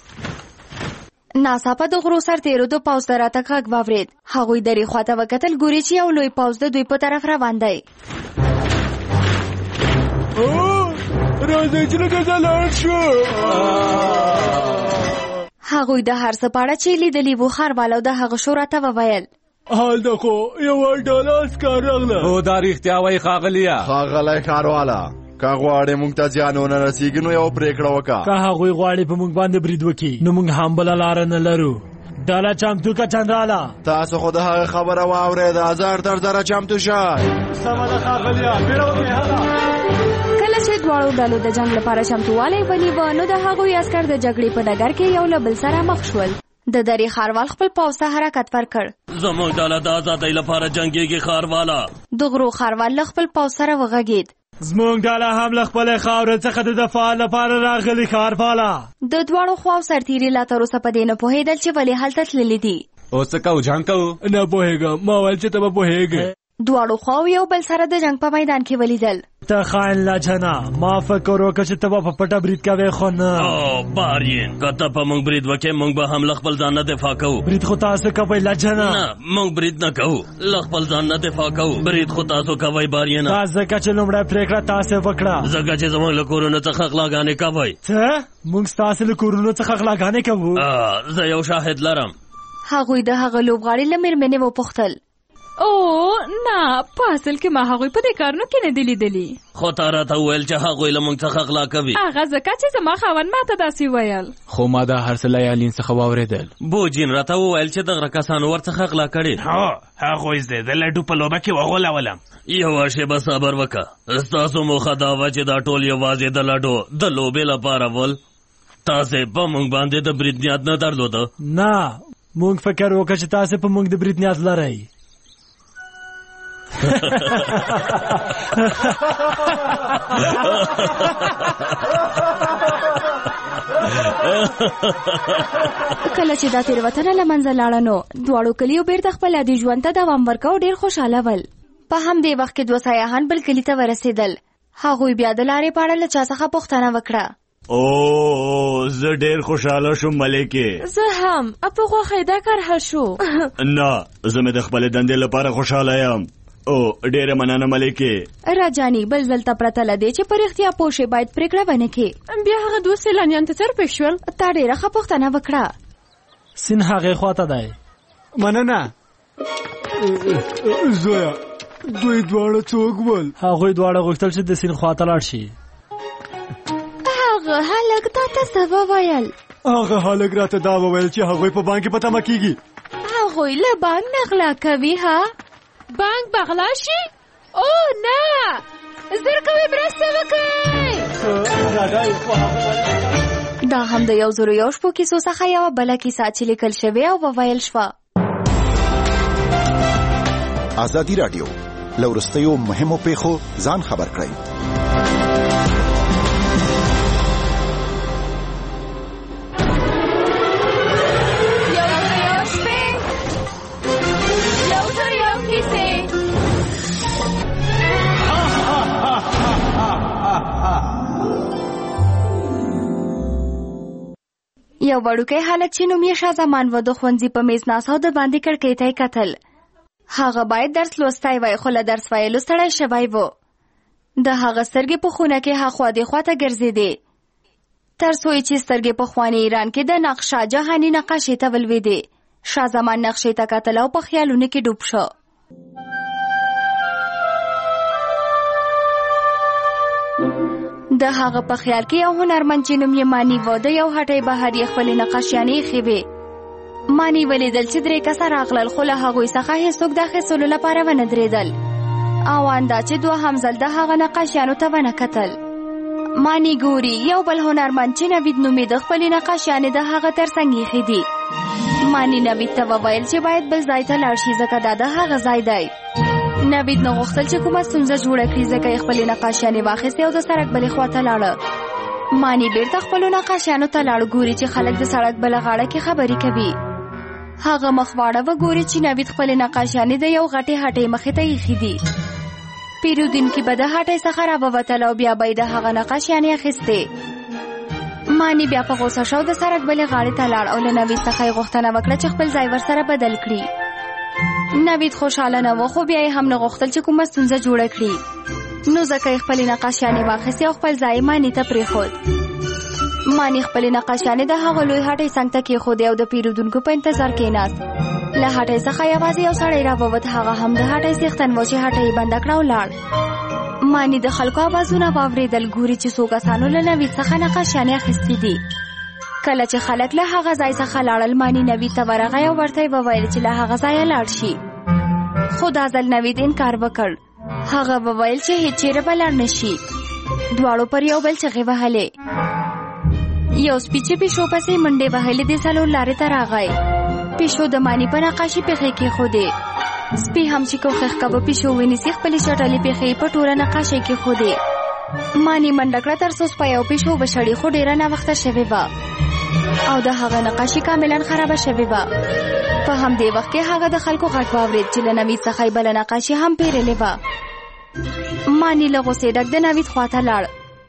S12: ناڅاپه د غرو سرتېرو د پوځ د راتګ غږ واورېد. هغوی درې خواته وکتل. ګوري چې یو لوی پوځ د دوی په طرف روان دی.
S13: راځئ چې لږ ځه لاړ شو.
S12: هغوی د هر څه په اړه چې لیدلي وو ښاروال او د هغه شو راته وویل.
S13: هلته خو یوه ډله عسکر راغله.
S18: هو دا رښتیا وایي ښاغلیه.
S19: ښاغلی ښارواله، که غواړې موږ ته زیان ونه رسېږي نو یو پرېکړه وکړه.
S14: که هغوی غواړي په موږ باندې برید وکړي نو موږ هم بله لاره نه لرو. ډله چمتو که جنراله؟
S19: تاسو خو د هغه خبره واورېده، زر تر زره چمتو شئ.
S14: سمه ده ښاغلیه، بیړه وکړئ. هله
S12: کله چې دواړو ډلو د جنګ لپاره چمتووالی ونیوه نو د هغوی عسکر د جګړې په ډګر کې یو له بل سره مخ شول. د درې ښاروال خپل پوځ ته حرکت ورکړ.
S16: زموږ ډله د ازادۍ لپاره جنګېږي ښارواله.
S12: د غرو ښاروال له خپل پوځ سره وغږېد.
S14: زموږ ډله هم له خپلې خاورې څخه د دفاع لپاره راغلي ښارواله.
S12: د دواړو خواو سرتېري لا تر اوسه په دې نه پوهېدل چې ولې هلته تللي دي.
S18: اوس څه کوو؟ جنګ کوو؟
S13: نه پوهېږم، ما ویل چې ته به پوهېږې.
S12: دواړو خواو یو بل سره د جنګ په میدان کې ولیدل.
S14: ته خاین لجنه، ما فکر وکړ چې ته به په پټه برید کوې، خو نه.
S16: او بارین، که ته په موږ برید وکړې موږ به هم له خپل ځان نه دفاع کوو.
S14: برید خو تاسو کوئ لجنه.
S16: نه موږ برید نه کوو، له خپل ځان نه دفاع کوو. برید خو تاسو کوئ بارینه.
S14: دا ځکه چې لومړی پرېکړه تاسې وکړه.
S16: ځکه چې زموږ له کورونو څخه غلاګانې کوئ.
S14: څه؟ موږ ستاسې له کورونو څخه غلاګانې کوو؟
S16: زه یو شاهد لرم.
S12: هغوی د هغه لوبغاړي له مېرمنې وپوښتل.
S5: او نه، په اصل کې ما هغوی په دې کارونو کې نه دي لیدلي.
S16: خو تا راته وویل چې هغوی له موږ څخه غلا کوي.
S5: هغه ځکه چې زما خاوند ماته داسې ویل.
S15: خو ما دا هر څه له یالین څخه واورېدل.
S16: بوجین راته وویل چې دغه کسانو ورڅخه غلا کړې.
S17: هو هغوی زه د لډو په لوبه کې وغولولم.
S16: یوه شېبه صبر وکړه. ستاسو موخه دا وه چې دا ټول یوازې د لډو د لوبې لپاره ول. تاسې په موږ باندې د برید نیت نه درلوده؟
S14: نه، موږ فکر وکړ چې تاسې په موږ د برید نیت لرئ.
S12: کله چې دا تېروتنه له منځه لاړه نو دواړو کلیو بیرته خپل عادي ژوند ته دوام ورکړ او ډېر خوشحاله ول. په همدې وخت کې دوه سیاحان بل کلي ته ورسېدل. هغوی بیا د لارې په اړه له چا څخه پوښتنه وکړه.
S20: او زه ډېر خوشحاله شوم ملکې.
S5: زه هم په خوښۍ دا کار حل شو.
S20: نه، زه مې د خپلې دندې لپاره خوشحاله یم. او ډېره مننه ملکې.
S12: راجاني بل ځل ته پرته له دې چې په رښتیا پوه شې باید پرېکړه ونه کړې.
S5: بیا هغه دوه سیلانیان ته څه پېښ شول؟
S12: تا ډېره ښه پوښتنه وکړه.
S14: سیند هغې خواته دی.
S13: مننه. زویا دوی دواړه څوک ول؟
S14: هغوی دواړه غوښتل چې د سیند خواته لاړ شي.
S12: هغه هلک تا ته څه وویل؟
S13: هغه هلک راته دا وویل چې هغوی په بانک کې په تمه کېږي.
S12: هغوی له بانک نه غلا کوي؟ ها؟
S5: بانک به غلا شي؟ او نه، زر کوئ مرسته وکړئ.
S12: دا هم د یو زرو یو شپو کیسو څخه یوه بله کیسه چې لیکل شوې او وویل شوه.
S4: ازادي راډیو له وروستیو مهمو پیښو ځان خبر کړئ.
S12: یو وړوکی هلک چې نوم یې شاه زمان و د ښوونځي په میز ناست او د باندې کړکۍ ته یې کتل. هغه باید درس لوستی وی خو له درس ویلو ستړی شوی و. د هغه سترګې په خونه کې هاخوا دېخوا ته ګرځېدې تر څو چې سترګې په خواني ایران کې د نقشه جهاني نقاشۍ ته ولوېدې. شاه زمان نقشې ته کتل او په خیالونو کې ډوب شو. د هغه په خیال کې یو هنرمند چې نوم یې مانی و د یو هټۍ بهر یې خپلې نقاشیانې ایښې وې. مانی ولیدل چې درې کسه راغلل خو له هغوی څخه هېڅوک د اخیستلو لپاره ونه درېدل او اندا چې دوهم ځل د هغه نقاشیانو ته ونه کتل. مانی ګوري یو بل هنرمند چې نوید نومېده خپلې نقاشیانې د هغه تر څنګ ایښې دي. مانی نوید ته وویل چې باید بل ځای ته لاړ شي ځکه دا د هغه ځای دی. نوید نه غوښتل چې کومه ستونزه جوړه کړي ځکه یې خپلې نقاشیانې واخیستې او د سړک بلې خوا ته لاړه. مانی بیرته خپلو نقاشیانو ته لاړ. ګوري چې خلک د سړک بله غاړه کې خبرې کوي. هغه مخ واړوه. ګوري چې نوید خپلې نقاشیانې د یو غټې هټۍ مخې ته ایښې دي. پیرودونکي به د هټۍ څخه راووتل او بیا به یې د هغه نقاشیانې اخیستې. مانی بیا په غوسه شو د سړک بلې غاړې ته لاړ او له نوید څخه یې غوښتنه وکړه چې خپل ځای ورسره بدل کړي. نوید خوشحاله نه و خو بیا یې هم نه غوښتل چې کومه ستونزه جوړه کړي. نو ځکه یې خپلې نقاشیانې واخیستې او خپل ځای مانی ته پرېښود. مانی خپلې نقاشیانې د هغه لوی هټۍ څنګ ته کېښودې او د پیرودونکو په انتظار کېناست. له هټۍ څخه یوازې یو سړی راووت. هغه هم د هټۍ څښتن و چې هټۍ یې بنده کړه او لاړ. مانی د خلکو آوازونه واورېدل. ګوري چې څو کسانو له نوید څخه نقاشیانې اخیستې دي. کله چې خلک له هغه ځای څخه لاړل مانی نوید ته ورغی او ورته یې وویل چې له هغه ځایه لاړ شي. خو دا ځل نوید انکار وکړ. هغه وویل چې هیڅ چیرې به لاړ نه شي. دواړو پر یو بل چغې وهلې. یو سپي چې پیشو پسې منډې وهلې د څلور لارې ته راغی. پیشو د مانی په نقاشي پښې کېښودې. سپي هم چې کوښښ کاوه پیشو ونیسي خپلې چټلې پښې په ټوله نقاشۍ کېښودې. مانی منډه کړه تر څو سپی او پیشو وشړي خو ډېره ناوخته شوې وه او د هغه نقاشي کاملا خرابه شوې وه. په همدې وخت کې هغه د خلکو غږ واورېد چې له نوید څخه یې بله نقاشي هم پیرلې وه. مانی له غوسې ډک د نوید خواته لاړ.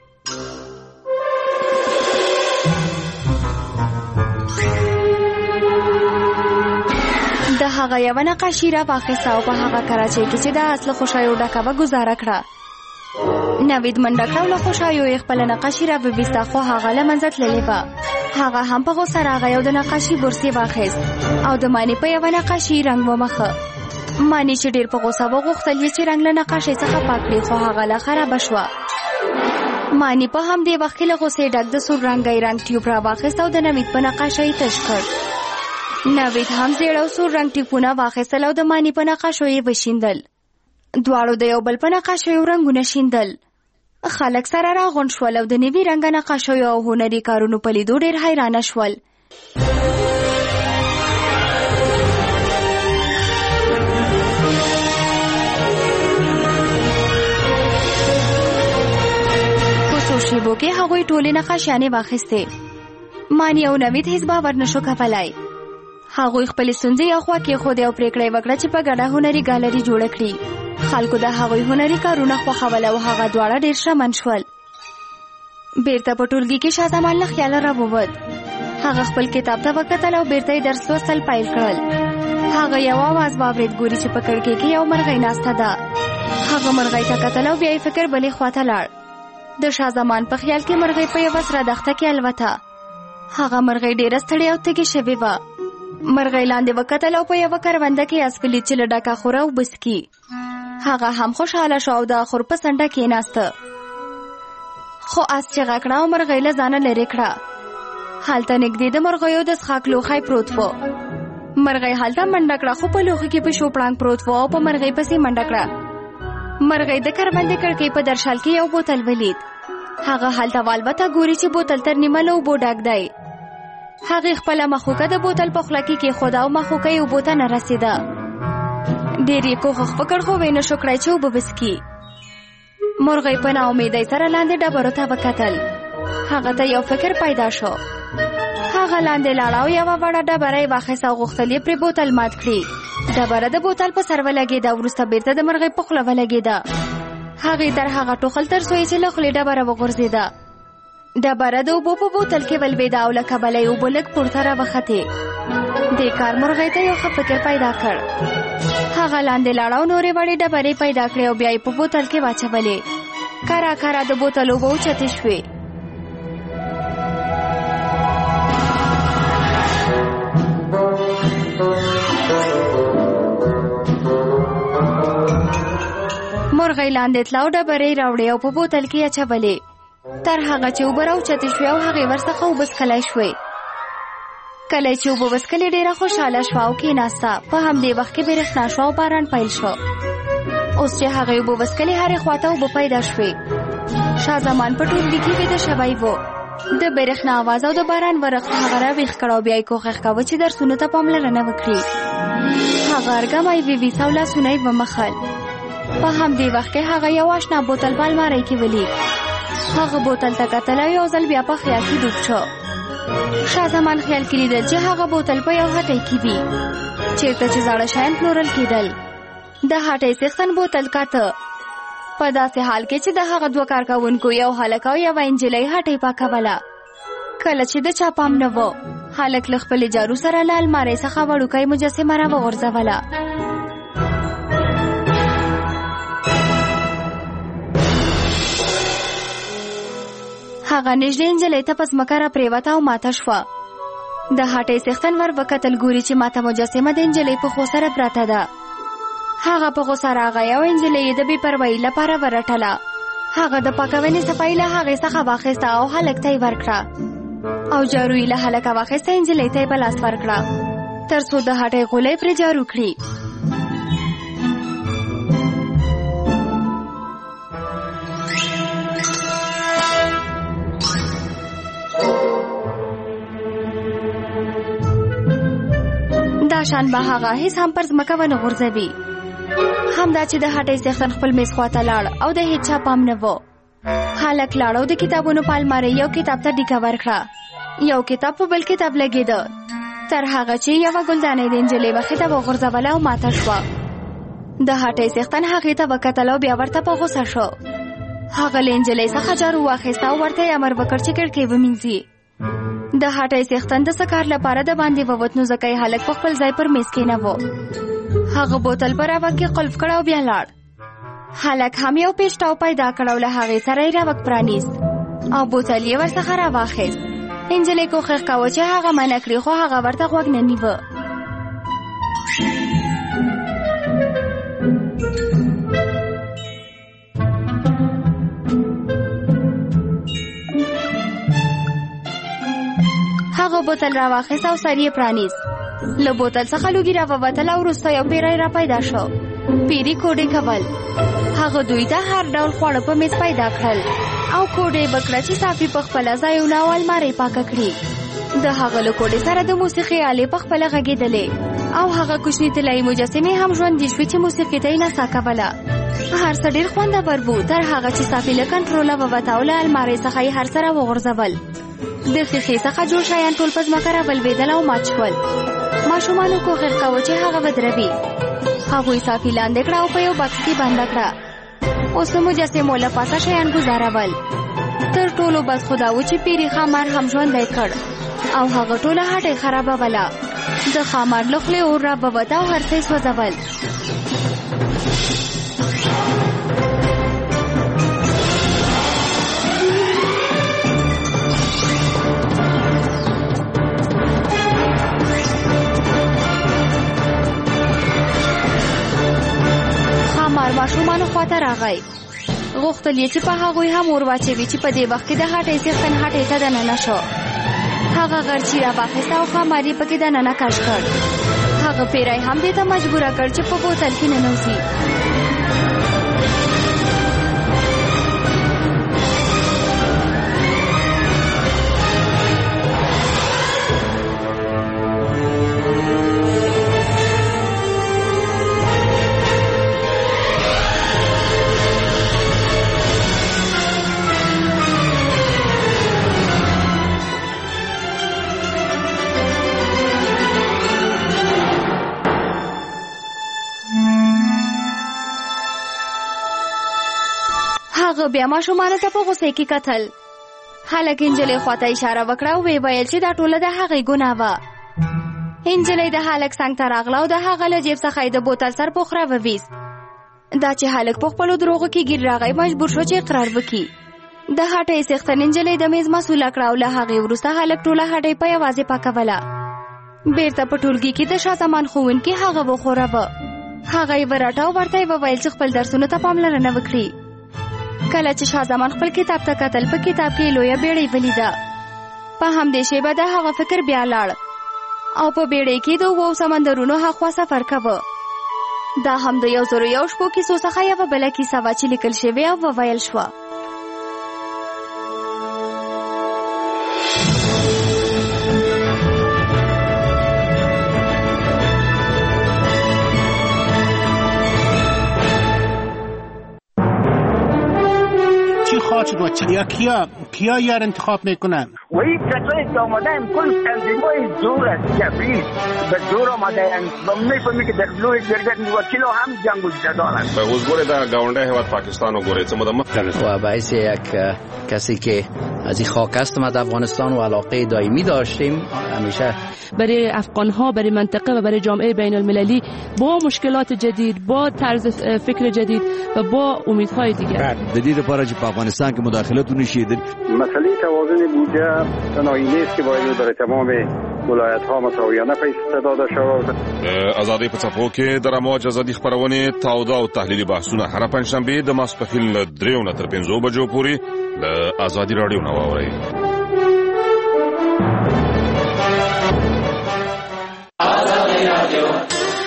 S12: د هغه یوه نقاشي را واخیسته او په هغه کراچۍ کې چې د اصل خوشایو ډکه وه ګزاره کړه. نوید منډه کړه او له خوشایو یې خپله نقاشي را وویسته خو هغه له منځه تللې وه. هغه هم په غوسه راغی او د نقاشي برس یې واخیست او د مانی په یوه نقاشي رنګ ومخه. مانی چې ډېر په غوسه و غوښتل یې چې رنګ له نقاشۍ څخه پاک کړي خو هغه لا خرابه شوه. مانی په همدې وخت کې له غوسې ډک د سور رنګی رنګ ټیوب را واخیست او د نوید په نقاشۍ تش کړ. نوید هم زیړ او سور رنګ ټیپونه واخیستل او د مانی په نقاشو یې وشیندل. دواړو د یو بل په نقاشیو رنګونه شیندل. خلک سره راغونډ شول او د نوي رنګه نقاشیو او هنري کارونو په لیدو ډېر حیرانه شول. په څو شېبو کې هغوی ټولې نقاشیانې واخیستې. مانی او نوید هیڅ باور نشو کولی. هغوی خپلې ستونزې یو خوا کېښودې او پرېکړه یې وکړه چې په ګډه هنري ګالري جوړه کړي. خلکو د هغوی هنري کارونه خوښول او هغه دواړه ډېر شتمن شول. بیرته په ټولګي کې شاه زمان له خیاله راووت. هغه خپل کتاب ته وکتل او بیرته یې درس لوستل پیل کړل. هغه یو آواز واورېد. ګوري چې په کړکۍ کې یو مرغۍ ناسته ده. هغه مرغۍ ته کتل او بیا یې فکر بلې خواته لاړ. د شاه زمان په خیال کې مرغۍ په یوه سره دښته کې الوته. هغه مرغۍ ډېره ستړې او تږې شوې وه. مرغۍ لاندې وکتل او په یوه کرونده کې اس ولید چې له ډکه خوره اوبه څښي. هغه هم خوشحاله شو او د خور په څنډه کېناسته. خو اس چیغه کړه او مرغۍ له ځانه لرې کړه. هلته نږدې د مرغیو د څښاک لوښی پروت و. مرغۍ هلته منډه کړه خو په لوښي کې پیشو پړانګ پروت و او په مرغۍ پسې منډه کړه. مرغۍ د کروندې کړکۍ په درشل کې یو بوتل ولید. هغه هلته والوته. ګوري چې بوتل تر نیمه له اوبو ډک دی. هغې خپله مخوکه د بوتل په خوله کې کېښوده او مخوکه یې اوبو ته نه رسېده. ډېر یې کوښښ وکړ خو ویې نشو کړی چې اوبه وڅښي. مرغۍ په ناامیدۍ سره لاندې ډبرو ته وکتل. هغه ته یو فکر پیدا شو. هغه لاندې لاړه او یوه وړه ډبره یې واخیسته او غوښتل یې پرې بوتل مات کړي. ډبره د بوتل په سر ولګېده. وروسته بېرته د مرغۍ په خوله ولګېده. هغې تر هغه ټوخل تر څو یې چې له خولې ډبره وغورځېده. ډبره د اوبو په بوتل کې ولوېده او له کبله یې اوبه لږ پورته راوختې. دې کار مرغۍ ته یو ښه فکر پیدا کړ. هغه لاندې لاړه او نورې وړې ډبرې پیدا کړې او بیا یې په بوتل کې واچولې. کرا کرا د بوتل اوبه اوچتې شوې. مرغۍ لاندې تله او ډبرې راوړې او په بوتل کې اچولې. تر هغه چې اوبه راوچتې شوې او هغې ورڅخه اوبه څښلی شوې. کله چې اوبه وڅښلې ډېره خوشحاله شوه او کېناسته. په همدې وخت کې برېښنا شوه او باران پیل شو. اوس چې هغې اوبه وڅښلې هرې خواته اوبه پیدا شوې. شاه زمان په ټولګي کې ویده شوی و. د برېښنا اواز او د باران ورښت هغه راویښ کړ او بیا یې کوښښ کاوه چې درسونو ته پاملرنه وکړي. هغه ارګمی وویست او لاسونه یې ومخل. په همدې وخت کې هغه یو اشنا بوتل په المارۍ کې ولید. هغه بوتل ته کتل او یو ځل بیا په خیال کې ډوب شو. شاه زمان خیال کې لیدل چې هغه بوتل په یو هټۍ کې وي چېرته چې زاړه شیان پلورل کېدل. د هټۍ څښتن بوتل کاته. په داسې حال کې چې د هغه دوه کارکوونکو یو هلک او یوه نجلۍ هټۍ پاکوله. کله چې د چا پام نه و، هلک له خپلې جارو سره له المارۍ څخه وړوکی مجسمه راوغورځوله. هغه نږدې نجلۍ ته په ځمکه راپرېوته او ماته شوه. د هټۍ څښتن ور وکتل ګوري چې ماته مجسمه د نجلۍ په خوا سره پرته ده. هغه په غوسه راغی او نجلۍ یې د بې پروایي لپاره ورټله. هغه د پاکونې صفایي له هغې څخه واخیسته او هلک ته یې ورکړه او جارو یې له هلکه واخیسته. نجلۍ ته یې په لاس ورکړه تر څو د هټۍ غولی پرې جارو کړي. دا شان به هغه هیڅ هم پر ځمکه ونه غورځوي. همدا چې د هټۍ څښتن خپل میز خواته لاړ او د هیڅ چا پام نه و. هلک لاړ او د کتابونو په المارۍ یو کتاب ته ډیکه ورکړه. یو کتاب په بل کتاب لګېده تر هغه چې یوه ګلدانۍ د نجلۍ مخې ته وغورځوله او ماته شوه. د هټۍ څښتن هغې ته وکتل او بیا ورته په غوسه شو. هغه له نجلۍ څخه جارو واخیسته او ورته یې امر وکړ چې کړکۍ ومینځي. د هټۍ څښتن د څه کار لپاره د باندې ووت نو ځکه یې هلک په خپل ځای پر میز کېناوه. هغه بوتل په راوک کې قلف کړ او بیا لاړ. هلک هم یو پیشتاو پیدا کړ او له هغې سره یې راوک پرانیست او بوتل یې ورڅخه راواخیست. نجلۍ کوښښ کاوه چې هغه منع کړي خو هغه ورته غوږ نه نیوه. هغه بوتل راواخیست او سر یې پرانیست. له بوتل څخه لوګي راووتل او وروسته یو پیری را پیدا شو. پیری کوډې کول. هغه دوی ته هر ډول خواړه په میز پیدا کړل او کوډې بکړه چې صافي په خپله ځایونه او المارۍ پاکه کړي. د هغه له کوډې سره د موسیقي آلې په خپله غږېدلې او هغه کوچني طلایي مجسمې هم ژوندي شوې چې موسیقي ته یې نڅا کوله. هر څه ډېر خوندور و تر هغه چې صافي له کنټروله ووته او له المارۍ څخه یې هر څه راوغورځول. د ښیښې څخه جوړ شیان ټول په ځمکه راولوېدل او مات شول. ماشومانو کوښښ کاوه چې هغه ودروي. هغوی صافي لاندې کړه او په یو بکس کې بنده کړه. اوس د مجسمو له پاسه شیان ګزارول. تر ټولو بد خو دا و چې پیري خامار هم ژوندی کړ او هغه ټوله هټۍ خرابوله. د خامار له خولې اور راووته او هر څه یې سوځول. ماشومانو خواته راغی. غوښتل یې چې په هغوی هم اور واچوي چې په دې وخت کې د هټۍ څښتن هټۍ ته دننه شو. هغه غرچي راواخیسته او خامار یې پکې دننه کش کړ. هغه پیری هم دې ته مجبوره کړ چې په بوتل کې ننوځي. هغه بیا ماشومانو ته په غوسې کې کتل. هلک نجلۍ خواته اشاره وکړه او ویې ویل چې دا ټوله د هغې ګناه وه. نجلۍ د هلک څنګ ته راغله او د هغه له جیب څخه یې د بوتل سر پوخ راوویست. دا چې هلک په خپلو دروغو کې ګیر راغی مجبور شو چې اقرار وکړي. د هټۍ څښتن نجلۍ د میز مسؤله کړه او له هغې وروسته هلک ټوله هټۍ په یوازې پاکوله. بیرته په ټولګي کې د شاه زمان ښوونکي هغه وښوروه. هغه یې ورټه او ورته یې وویل چې خپل درسونو ته پاملرنه وکړي. کله چې شاه زمان خپل کتاب ته کتل په کتاب کې لویه بیړۍ ولیده. په همدې شیبه د هغه فکر بیا لاړ او په بیړۍ کې د اوو سمندرونو هاخوا سفر کوه. دا هم د یو زرو یو شپو کیسو څخه یوه بله کیسه وه چې لیکل شوې او وویل شوه.
S3: شد و کیا کیا کیا یار انتخاب میکنن؟
S22: وی کسایی که آمدن کل تنظیمای زور است کفریز به زور آمدن و میفهمی که در لوی جرگت وکیل هم جنگ وجود دارند.
S23: به حضور در گاونده هواد پاکستان و گوره څه مدام
S24: و باعث یک کسی که از این خاک است ما در افغانستان و علاقه دائمی داشتیم همیشه
S25: برای افغان ها، برای منطقه و برای جامعه بین المللی با مشکلات جدید، با طرز فکر جدید و با امیدهای دیگر.
S26: جدید لپاره چې په افغانستان کې مداخلتونه شیدل.
S8: مسئله توازن بودجه تنهایی نیست که باید برای تمام ولایت ها مساویانه پیسته داده شود.
S23: ازادي په صفو کې د رموج ازادي خبرونه تاوده او تحلیلي بحثونه هر پنځشنبه د ماسپخیل له دریو نه تر پنځو بجو پورې له ازادي رادیو نه واورئ. ازادي رادیو